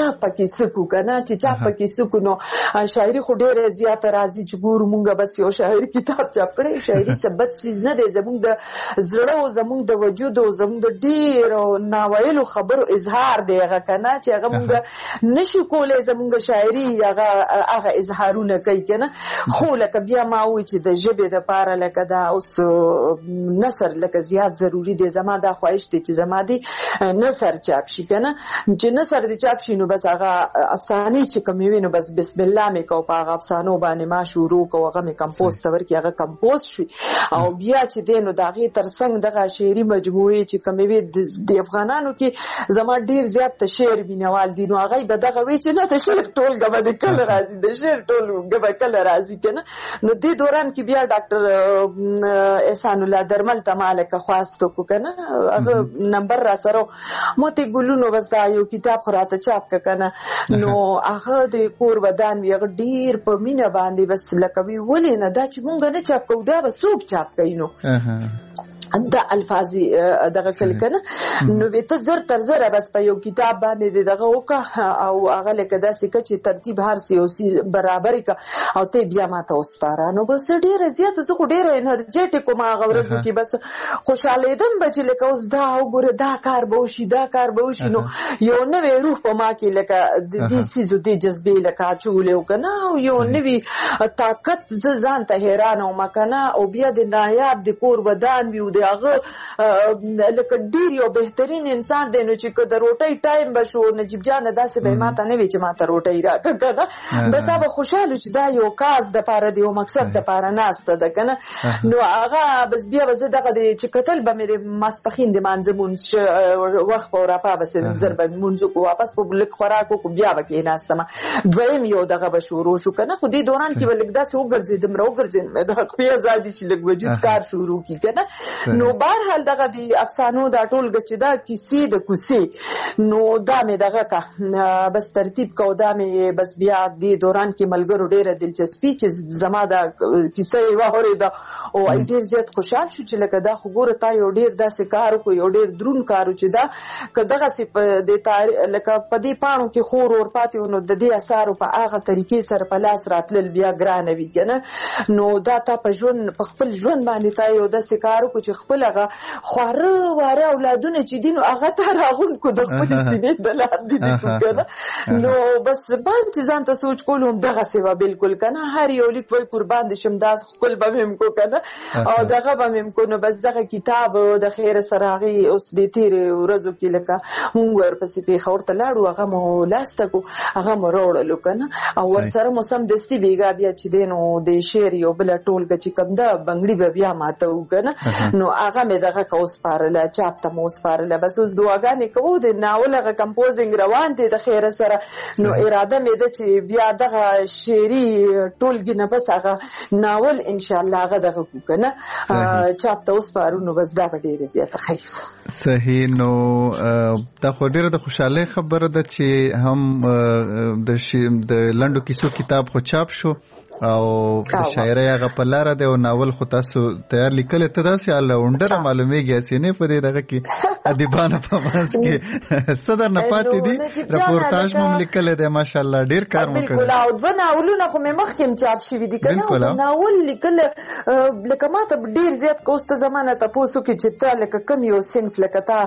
کې سکو کنه چې چاپ کې سکو نو شاعري خو ډېره زیاته راځي چې ګورو مونږ بس یو شاعر کتاب چاپ کړی شاعري سبت سیز نه دی زمونږ د زړه او زمونږ د وجود او زمونږ د ډېر ناویلو خبرو اظهار دی هغه کنه چې هغه مونږ نشو کولای زمونږ شاعري هغه اظهارونه کوي کنه خو لکه بیا ما وی چې د ژبې د پاره لکه دا اوس نثر لکه زیات ضروری دی زما دا خواهش دی چې زما دی نثر چاپ شي کنه چې نثر دی چاپ شي نو بس هغه افسانه چې کوم وینو بس بسم الله می کو په هغه افسانو باندې ما شروع کو هغه می کمپوز تور کې هغه کمپوز شي او بیا چې دینو داغه ترڅنګ دغه شعري مجموعه چې کوم وی د افغانانو کې زما ډیر زیات شعر بینوال دي نو هغه به دغه وی چې نه د شعر ټول غو د کله راځي د شعر ټول غو کله راځي کنه نو دې دوران کې بیا ډاکټر احسان الله درمل ته مالک خواستو کو کنه هغه نمبر را سره مته ګلونو بس دا یو کتاب خراته چاپ کنه نو هغه د کور ودان وی ډیر په مینه باندې بس لکه وی ولې نه دا چې مونږ نه چاپ کوو دا به څوک چاپ کوي نو دا الفاظي دغه کل کنه نو وته زر تر زر بس په یو کتاب باندې دغه وکه او هغه لکه داسې چې ترتیب هر سیاسي برابرۍ کا او ته بیا ماته وسپاره نو بس ډیره زیات زه خو ډیره انرژیټیک ما غوړم کې بس خوشاله دم بچ لکه اوس دا وګوره دا کار به وشي دا کار به وشي نو یو نوې روح په ما کې لکه د دې سيزو د جذبې لکه چولې وکنه او یو نوې طاقت ځان ته حیران او مکنه او بیا د نایاب د کور ودان وی هغه لکه ډیر یو بهترین انسان دی نو چې که د روټۍ ټایم بشو نجیب جان داسې به ماته نه وی چې ماته روټۍ راکړه بس هغه خوشاله چې دا یو کاز د پاره دی او مقصد د پاره ناسته ده کنه نو هغه بس بیا وزه دغه چې قتل به مې ماسپخین د مانځمون وخت په راپا بس زر به منځو کو واپس په لیک خوراکو کو بیا وکې ناستم دویم یو دغه بشورو شو کنه خو دې دوران کې ولګ داسې وګرځیدم راوګرځیدم د خپل ازادي چې لګ وجود کار شروع کی کنه نو بهرحال دغه دی افسانو دا ټول غچ دا کیسې د کوسې نو دا مې دغه کا بس ترتیب کو دا مې بس بیا د دوران کې ملګرو ډیره دلچسپي چې زما دا کیسې وهوري دا او ډیر زیات خوشحال شو چې لکه دا خبره تا یو ډیر داسې کار کو یو ډیر درون کارو چې دا کداغه سي په د لکه په دې پانو کې خور اور پاتې نو د دې اثر په هغه طریقې سره په لاس راتل بیا ګران وی کنه نو دا تا په ژوند په خپل ژوند باندې تا یو داسې کارو کو چې خپل هغه خواره واره اولادونه چې دین هغه ته راغون کو د خپل سینې د لاندې دي کنه نو بس باندې ځان ته سوچ کولم دغه سیوا بالکل کنه هر یو لیک وای قربان دي شم داس خپل به هم کو کنه او دغه به هم کو نو بس دغه کتاب د خیر سراغي اوس د تیر ورځو کې لکه مونږ ورپسې په خور ته لاړو هغه مو لاسته کو هغه مو وروړلو کنه او ورسره مو سم دستی بیګا بیا چې دینو د شعر یو بل ټول چې کوم دا بنگړي به بیا ماته وکنه نو هغه مې دغه کوس پارله چاپ ته موس پارله بس اوس دواګانې کوو د ناول هغه کمپوزینګ روان دي د خیر سره نو اراده مې ده چې بیا دغه شعري ټولګي نه بس هغه ناول ان شاء الله هغه دغه کو کنه چاپ ته اوس پارو نو بس دا ډیره زیاته خیر صحیح نو دا خو ډیره د خوشاله خبره ده چې هم د لندو کیسو کتاب خو چاپ شو او شاعري هغه په لار ده او ناول خو تاسو تیار لیکل ته داسې الونډر معلومیږي چې نه پدې دغه کې ادیبانه په ماس کې صدر نه پاتې دي رپورتاج مم لیکل دي ماشاءالله ډیر کار مو کړی بالکل او د ناولونو خو مې مخکې چاپ شوی دي کنه ناول لیکل لکه ماته ډیر زیات کوسته زمانه تاسو کې چې ته لکه کم یو صنف لکه تا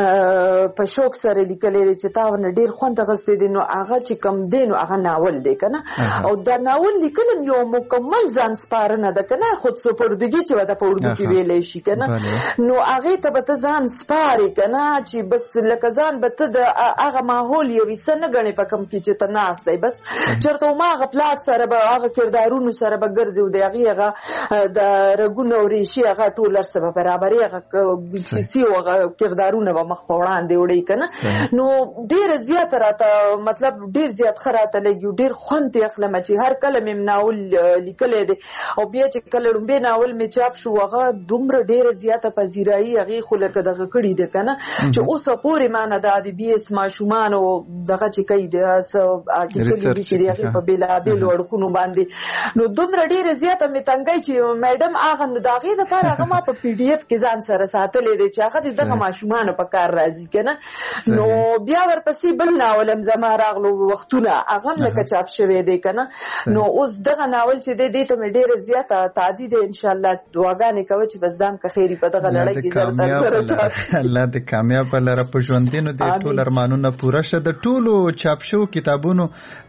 په شوق سره لیکل لري چې تا ونه ډیر خوند غستې دي نو هغه چې کم دین او هغه ناول دی کنه او دا ناول لیکل یو مکمل ځان سپارنه ده کنه خود سپردګي چې ودا په اردو کې ویلې شي کنه نو هغه ته به ځان سپاري کنه چې بس لکه ځان به ته د هغه ماحول یو وسنه غني په کم کې چې ته ناس دی بس چرته ما هغه پلاټ سره به هغه کردارونو سره به ګرځي دی هغه د رګونو ریشي هغه ټول سره برابرې هغه کیسي او هغه کردارونه به مخ په وړاندې وړي کنه نو ډیر زیات راته مطلب ډیر زیات خراته لګي ډیر خوند اخلم چې هر کله مم ناول ناول لیکلی دی او بیا چې کله لومبی ناول می چاپ شو هغه دومره ډیره زیاته پذیرایي هغې خو لکه دغه کړي دی که نه چې اوسه پورې ما نه د ادبي ماشومانو دغه چې کوي د آرټیکل لیکي دی هغې په بېلابېلو اړخونو باندې نو دومره ډیره زیاته مې تنګی چې میډم هغه نو د هغې دپاره هغه ما په پی ډي اف کې ځان سره ساتلی دی چې هغه د دغه ماشومانو په کار راځي که نه نو بیا ورپسې بل ناول هم زما راغلو وختونه هغه هم لکه چاپ شوی دی که نه نو اوس دغه ناول چې دی دې ته مې ډېره زیاته تعدي دی انشاءالله دعاګانې کوه چې بس دا هم که خیري په دغه لړۍ کې زر تر زره چاپ الله دې کامیابه لره په ژوندینو دې ټول ارمانونه پوره شه د ټولو چاپ شوو کتابونو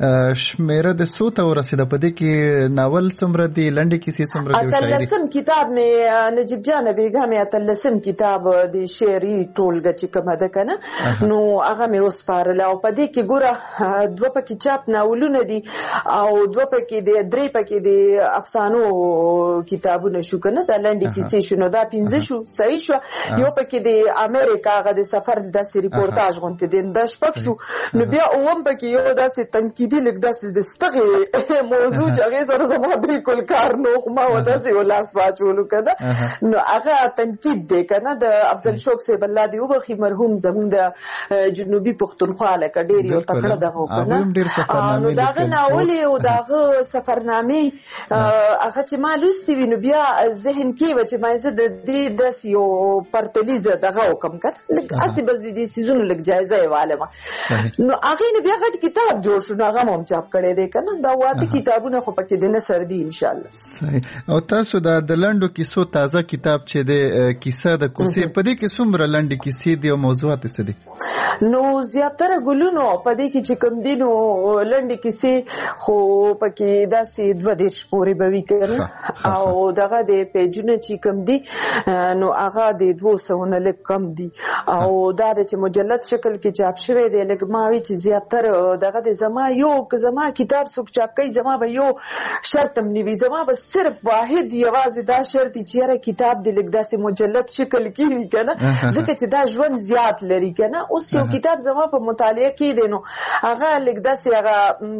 شمېره د څو ته ورسېده په دې کې ناول څومره دی لنډې کیسې څومره دي اتلسم کتاب مې نجیب جان بیګا مې اتلسم کتاب د شعري ټولګه چې کومه ده که نه نو هغه مې وسپارله او په دې کې ګوره دوه پکې چاپ ناولونه دي او دوه پکې د درې پکې د افسانو کتابونه شو که نه دا لنډې کیسې شو نو دا 15 شو صحیح شو یو پکې د امریکا هغه د سفر داسې ریپورتاژ غونتې دی دا شپږ شو نو بیا اوم پکې یو داسې تنقیدي لږ داسې د ستغې موضوع چې هغې سره زما بلکل کار نو خو ما وداسې ولاس واچولو که نه نو هغه تنقید دی که نه د افضل شوق صاحب الله دې وبخي مرحوم زموږ د جنوبي پښتونخوا لکه ډېر یو تکړه دغه و که نه نو د هغه ناولې او د هغه سفرنامې هغه چې ما لوستې وي نو بیا ذهن کې وه چې ما زه د دې داسې یو پرتلیزه دغه وکړم که لږ هسې بس د دې څیزونو لږ جایزه یې والمه نو هغې نه بیا غټ کتاب جوړ شو نو هغه هم چاپ کړی دی که نه دا واته کتابونه خو پکې د نثر دي انشاءالله او تاسو د لنډو کیسو تازه کتاب چې دی کیسه د کوڅې په دې کې څومره لنډې کیسې دي او موضوعات څه دي نو زیاتره ګلونو په دې کې چې کوم دي نو لنډې کیسې خو پکې داسې 2 پورې به وي که نه او دغه د پیجونه چې کوم دي نو هغه د 200 نه لږ کم دي او دا د چې مجلد شکل کې چاپ شوی دی لږ ما وی چې زیاتره دغه د زما یو که زما کتاب څوک چاپ کوي زما به یو شرط هم نه وي زما به صرف واحد یوازې دا شرط چې یاره کتاب دې لږ داسې مجلد شکل کې وي که نه ځکه چې دا ژوند زیات لري که نه اوس یو کتاب زما په مطالعه کې دی نو هغه لږ داسې هغه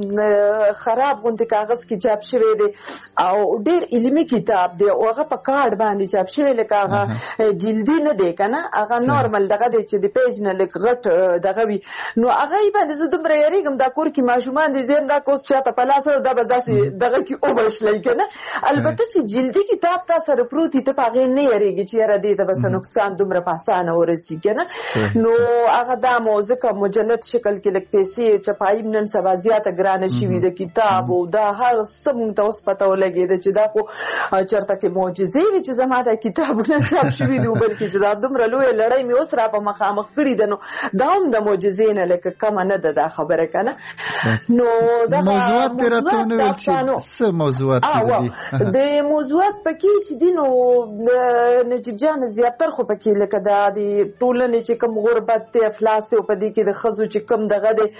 خراب غوندې کاغذ کې چاپ شوی دی او ډېر علمي کتاب دی او هغه په کارډ باندې چاپ شوی لکه هغه جلدي نه دی که نه هغه نارمل دغه دی چې د پیج نه لږ غټ دغه وي نو هغه یې باندې زه دومره یېرېږم دا کور کې ماشومان دي زه هم دا کوس چاته په لاس دا به داسې دغه کې وبشلی که نه البته چې جلدي کتاب تا سره پروت وي ته په هغې نه یېرېږي چې یاره دې ته به څه نقصان دومره په اسانه ورسي که نه نو هغه دا ځکه مجلد شکل کې لږ پیسې چپایي نن سبا زیاته ګرانه شوي د کتاب او دا هر څه مونږ ته اوس پته ولګېده چې دا خو چېرته کې معجزې وي چې زما دا کتابونه چاپ شوي دي بلکې چې دا دومره لویه لړۍ مې اوس را په مخامخ کړي ده نو دا هم د معجزې نه لکه کمه نه ده دا خبره که نه نو موضوعات دې راته ونه ویل چې څه موضوعات دي د موضوعات پکې چې دي نو نجیب جان زیاتر خو پکې لکه دا د ټولنې چې کوم غربت دی افلاس دی او په دې کې د ښځو چې کوم دغه دی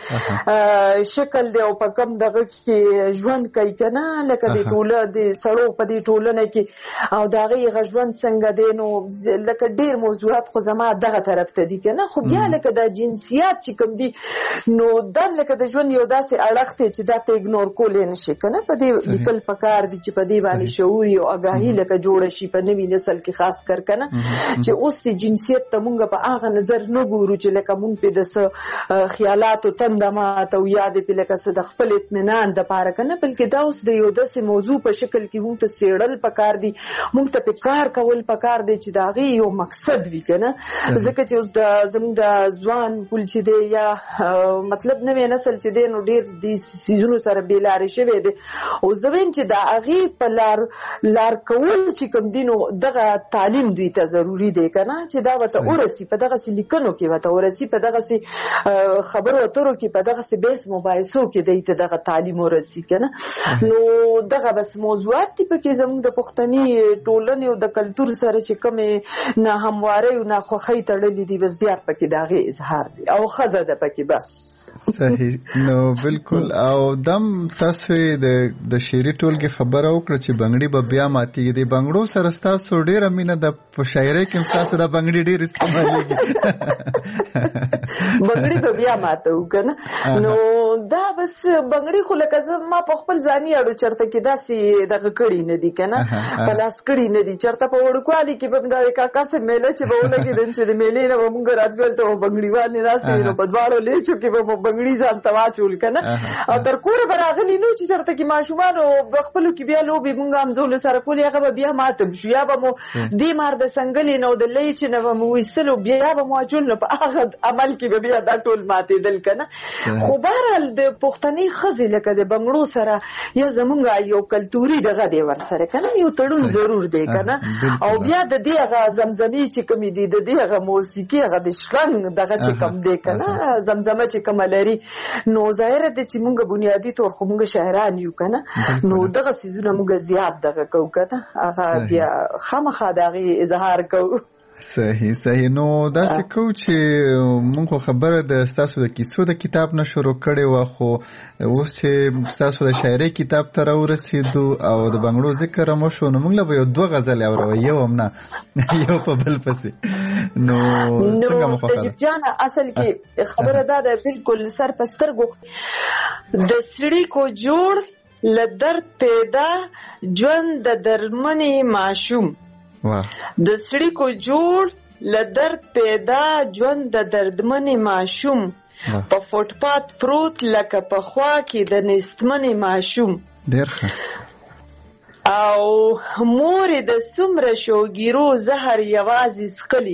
شکل دی او په کوم دغه کې ژوند کوي که نه لکه د ټوله د سړو په دې ټولنه کې او د هغې هغه ژوند څنګه دی نو لکه ډېر موضوعات خو زما دغه طرف ته دي که نه خو بیا لکه د جنسیات چې کوم دي نو دا لکه د ژوند یو داسې اړخ دی چې دا ته اګنور کولی نه شي که نه په دې لیکل پکار دي چې په دې باندې شعوري او آګاهي لکه جوړه شي په نوي نسل کې خاص کر که نه چې اوس د جنسیت ته مونږ په هغه نظر نه ګورو چې لکه مونږ پې د څه خیالاتو تنده ماته او یا دې پې لکه څه د خپل اطمینان دپاره که نه بلکې دا اوس د یو داسې موضوع په شکل کې مونږ ته څېړل پکار دي مونږ ته پې کار کول پکار دی چې د هغې یو مقصد وي که نه ځکه چې اوس زموږ د ځوان پول چې دی یا مطلب نوی نسل چې دی نو ډېر دې څیزونو سره بېلارې شوی دی او زه وایم چې د هغې په لار کول چې کوم دي نو دغه تعلیم دوی ته ضروري دی که نه چې دا ورته ورسي په دغسې لیکنو کې ورته ورسي په دغسې خبرو اترو کې په دغسې بحث مباحثو کې دی ته دغه تعلیم ورسي که نه نو دغه بس موضوعات دي پکې زموږ د پښتني ټولنې او د کلتور سره چې کومې ناهموارۍ او ناخوښۍ تړلي دي بس زیات پکې د هغې اظهار دی او ښځه ده پکې بس صحیح نو بالکل او دم تاسو د شعري ټولګې خبره وکړه چې بنګړي به بیا ماتېږي د بنګړو سره ستاسو ډېره مینه د په شاعرۍ کې هم ستاسو د بنګړي ډېر استعمالېږي بنګړي به بیا ماتو که نه نو دا بس بنگړي خو لکه ما په خپل ځاني اړو چرته کې داسې دغه کړي نه دي کنه پلاس کړي نه دي چرته په وړکوالي کې به د کاکا سره میله چې به ولګي چې د میلې نه موږ راتلل ته بنگړي والي راسي نو په دواړو لیچو کې به بنگړي ځان تواچول کنه او تر کور براغلی نو چې چرته کې ماشومان او خپل کې بیا لوبي موږ هم زول سره کول هغه بیا ماته شو یا به مو دې مار د سنگلې نو د لیچ نه مو وسلو بیا به مو اجل په هغه عمل کې بیا دا ټول ماته دل کنه خو بهرحال د پښتني خزي لکه د بنگړو سره یا زمونږ یو کلتوري دغه دی ور سره کنه یو تړون ضرور دی کنه او بیا د دې هغه زمزمي چې کوم دي د دې هغه موسیقي هغه د شلنګ دغه چې کوم دی کنه زمزمه چې کوم لري نو ظاهر دي چې مونږ بنیادی تور خو مونږ شاعران یو کنه نو دغه سيزونه مونږ زیات دغه کو کنه هغه بیا خامخا دغه اظهار کو صحیح نو دا څه کو چې مونږ خبره د تاسو د کیسو د کتاب نه شروع کړي و خو اوس چې تاسو د شاعري کتاب ته راورسېدو او د بنگړو ذکر مو شو نو موږ به یو دوه غزل اورو یو هم نه یو په بل پسې نو څنګه مخه نجیب جان اصل کې خبره ده بالکل سر پسترګو د سړي کو جوړ لدرد پیدا ژوند د درمنې معشوم د سړي کو جوړ لدرد پیدا ژوند د دردمنې معشوم په فوټپات پروت لکه په خوا کې د نستمنې معشوم ډېر ښه او مورې د څومره شوګیرو زهر یوازې څښلي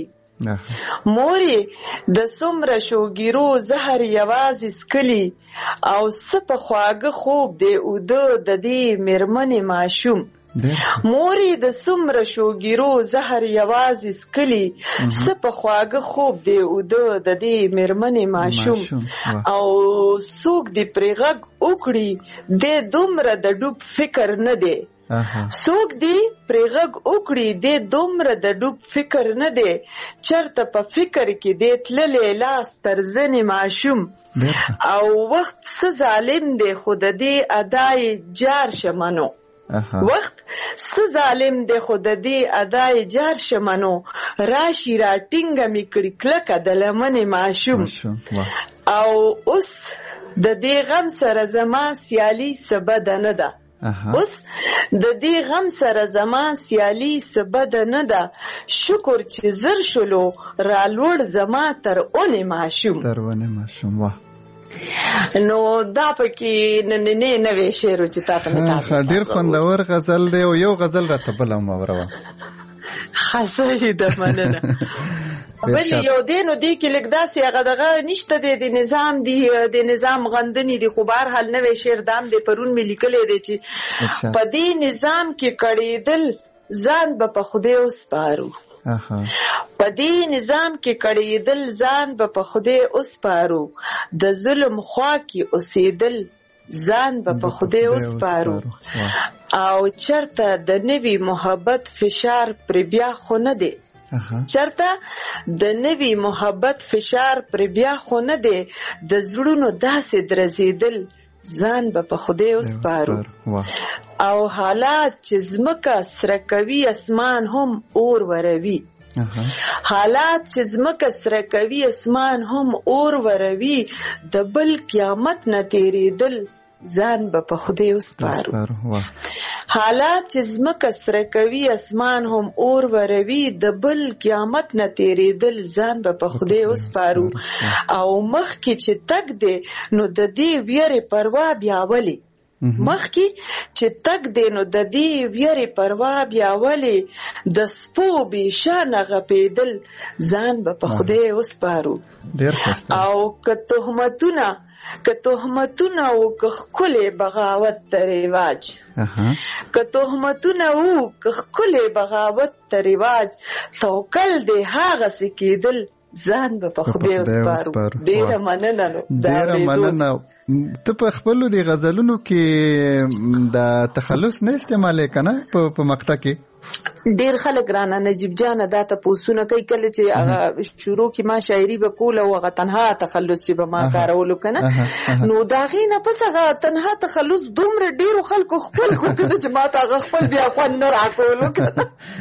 مورې د څومره شوګیرو زهر یوازې څښلي او څه په خواږه خوب دی اوده د دې مېرمنې معشوم مورې د څومره شوګیرو زهر یوازې څښلي څه په خواږه خوب دی اوده د دې مېرمنې معشوم او څوک دې پرې غږ وکړي د دومره د ډوب فکر نه دی څوک دې پرې غږ وکړي د دومره د ډوب فکر نه دی چرته په فکر کې دې تللی لاس تر زنې معشوم او وخت څه ظالم دی خو د دې ادای جار شمنو وخت څه ظالم دی خو د دې ادای جار شمنو راشي را ټینګه می کړي کلکه د لمنې معشوم او اوس د دې غم سره زما سیالي څه بده نه ده اوس د دې غم سره زما سیالي څه بده نه ده شکر چې زر شلو را لوړ زما تر اونې معشوم واه نو دا پکې نن نوې شعر چې تاسو نه تاسو ډیر خوندور غزل دی او یو غزل راته بل هم اوروه خاصه د مننه بل یو دین او دی کې لګداسي هغه دغه نشته د نظام دی د نظام غندنی دی خو بهر حال نوې شعر دام دی پرون مې لیکلې دی چې په دې نظام کې کړیدل ځان په خدای وسپارو په دې نظام کې کړیدل ځان په خدای وسپارو د ظلم خوا کې اوسېدل ځان په خدای وسپارو او چرته د نوي محبت فشار پر بیا خو نه دی چرته د نوي محبت فشار پر بیا خو نه دی د زړونو داسې درزیدل ځان په خدای وسپارو او حالات چې زمکه سره کوي اسمان هم اور وروي حالات چې زمکه سره کوي اسمان هم اور وروي د بل قیامت نه تیریدل ځان په خدای وسپارو حالات چې زمکه سره کوي اسمان هم اور وروي د بل قیامت نه تیریدل ځان په خدای وسپارو او مخ کې چې تک دی نو د دې ویرې پروا بیا ولي مخکې چې تک دی نو د دې ویرې پروا بیا ولې د سپو بېشانه غپېدل ځان په خدای وسپارو او که تهمتونه او که ښکلی بغاوت ته رواج که تهمتونه او که ښکلی بغاوت ته رواج توکل دی هغسې کېدل ځان په خدای وسپارو ډېره مننه ته په خپلو د غزلونو کې د تخلص نه استعمالې که نه په مقطع کې ډیر خلک رانه نجیب جان دا ته پوسونه کوي کله چې هغه شروع کې ما شاعري وکول او هغه تنها تخلص چې به ما کارولو کنه نو دا غي نه پس هغه تنها تخلص دومره ډیرو خلکو خپل خو کده چې ما ته خپل بیا خو نه راکولو کنه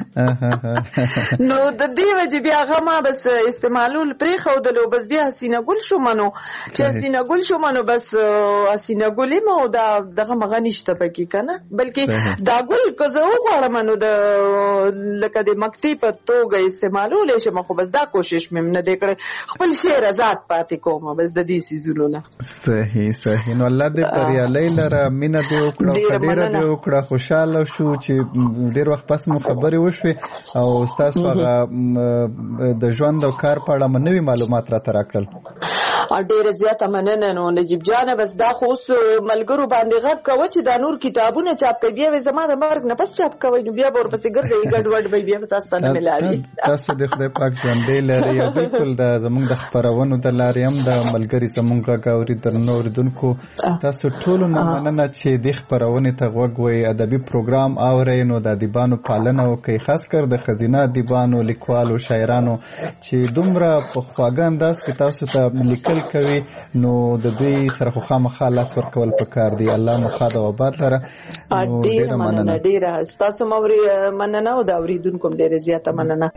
نو د دې وجه بیا هغه ما بس استعمالول پرې خو دلو بس بیا سینه ګل شو منو چې سینه ګل شو منو بس اسینه ګلې ما او دا دغه مغه نشته پکې کنه بلکې دا ګل که زه وغواړم نو د لکه د مکتب په توګه استعمالول شي خو بس دا کوشش مې نه دی کړی خپل شعر آزاد پاتې کوم بس د دې سيزونو نه صحیح نو الله دې پریالي لره مینه دې وکړه ډیره دې وکړه خوشاله شو چې ډیر وخت پس مو خبرې وشوي او تاسو هغه د ژوند او کار په اړه نوې معلومات راته راکړل ډیره زیاته مننه نو نجیب جان بس دا خو ملګرو باندې غږ کوي چې دا نور کتابونه چاپ کوي بیا زما د مرګ نه پس چاپ کوي نو بیا ور پسې ګرځي ګډوډ به بیا تاسو باندې ملالي تاسو د خدای پاک ژوندې لري یا بالکل د زمونږ د خبرونو د لارې هم د ملګری زمونږ غاوري درنو اوریدونکو تاسو ټول نه مننه چې د خبرونه ته غوږ وي ادبي پروګرام اورئ نو د ادیبانو پالنه وکي خاص کر د خزینه ادیبانو لیکوالو شاعرانو چې دومره په خواږه انداز کې تاسو ته لیکل کوي نو د دوی سره خو خامخا لاس ورکول پکار دی الله مخا د وبات لره ډیره مننه ډیره تاسو موري مننه او دا اوریدونکو ډیره زیاته مننه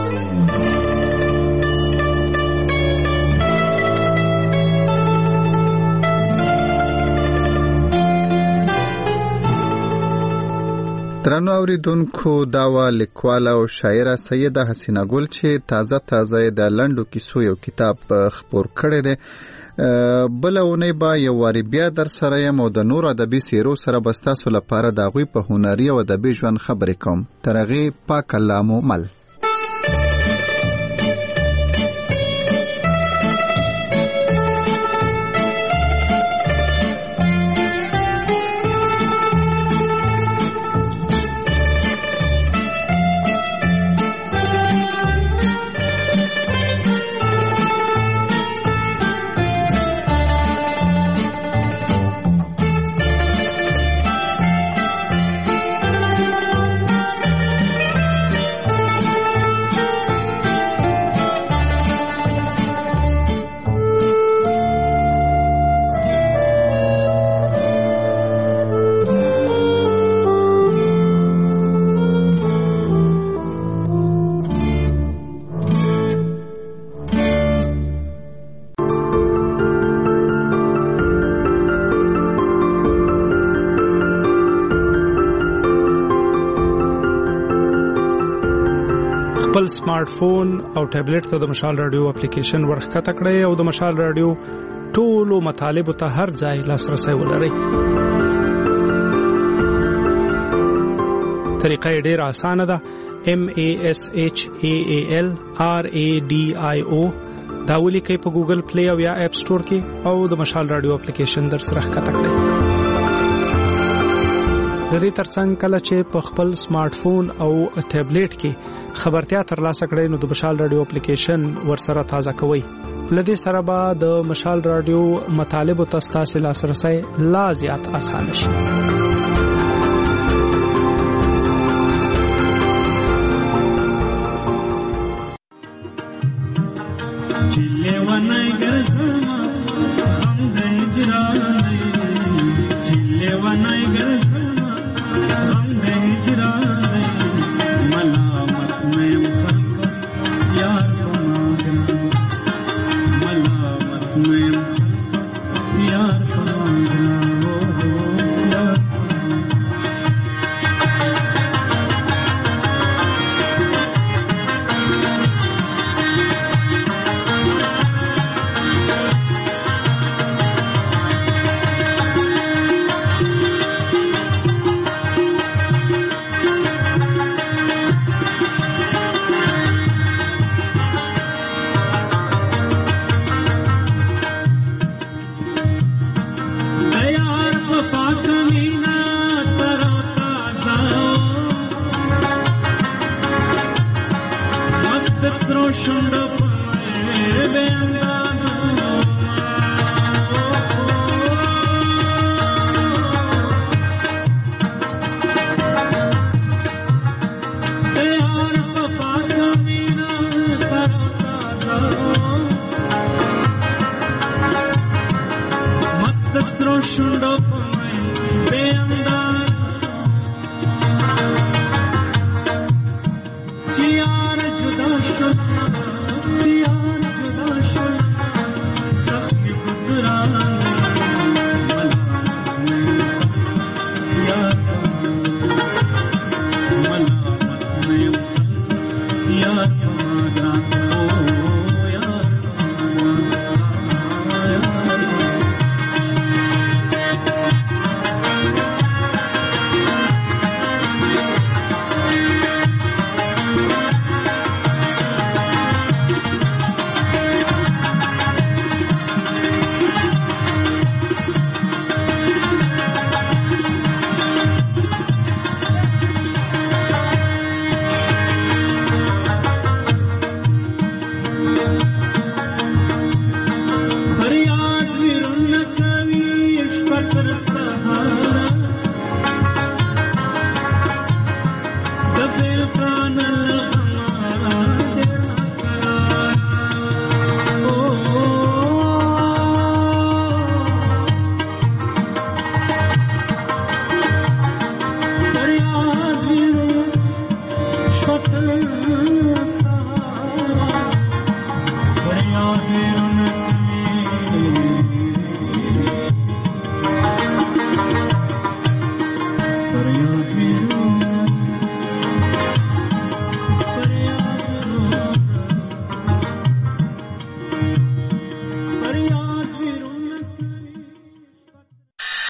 درنو اوریدونکو دا لیکواله او شاعره سیده حسینه ګل چې تازه د لنډو کیسو یو کتاب خپور کړی دی بلونه با یو واری بیا در سره یم او د نور ادبي سیرو سره بستاسو لپاره د غوي په هنري او ادبي ژوند خبرې کوم ترغه پاک الله مو مل خپل سمارټ فون او ټابلیټ ته د مشال رادیو اپلیکیشن ورخکته کړئ او د مشال رادیو ټولو مطالب ته هر ځای لاسرسي ولرئ. طریقه ډیره اسانه ده. MASHAALRADIO دا ولیکئ په ګوګل پلی او یا اپ سٹور کې او د مشال رادیو اپلیکیشن در سره ښکته کړئ. د دې ترڅنګ کله چې په خپل سمارټ فون او ټابلیټ کې خبرتیا ترلاسه کړئ نو د مشال رادیو اپلیکیشن ورسره تازه کوئ. لدې سره به د مشال رادیو مطالب او تاسو لاسرسي لا زیات اسانه شي. چله ونای ګرځما هم د هجران چله ونای ګرځما هم د هجران ملامت مې خلق یار پماګ ملامت مې خلق یار پماګ شپه تر سهار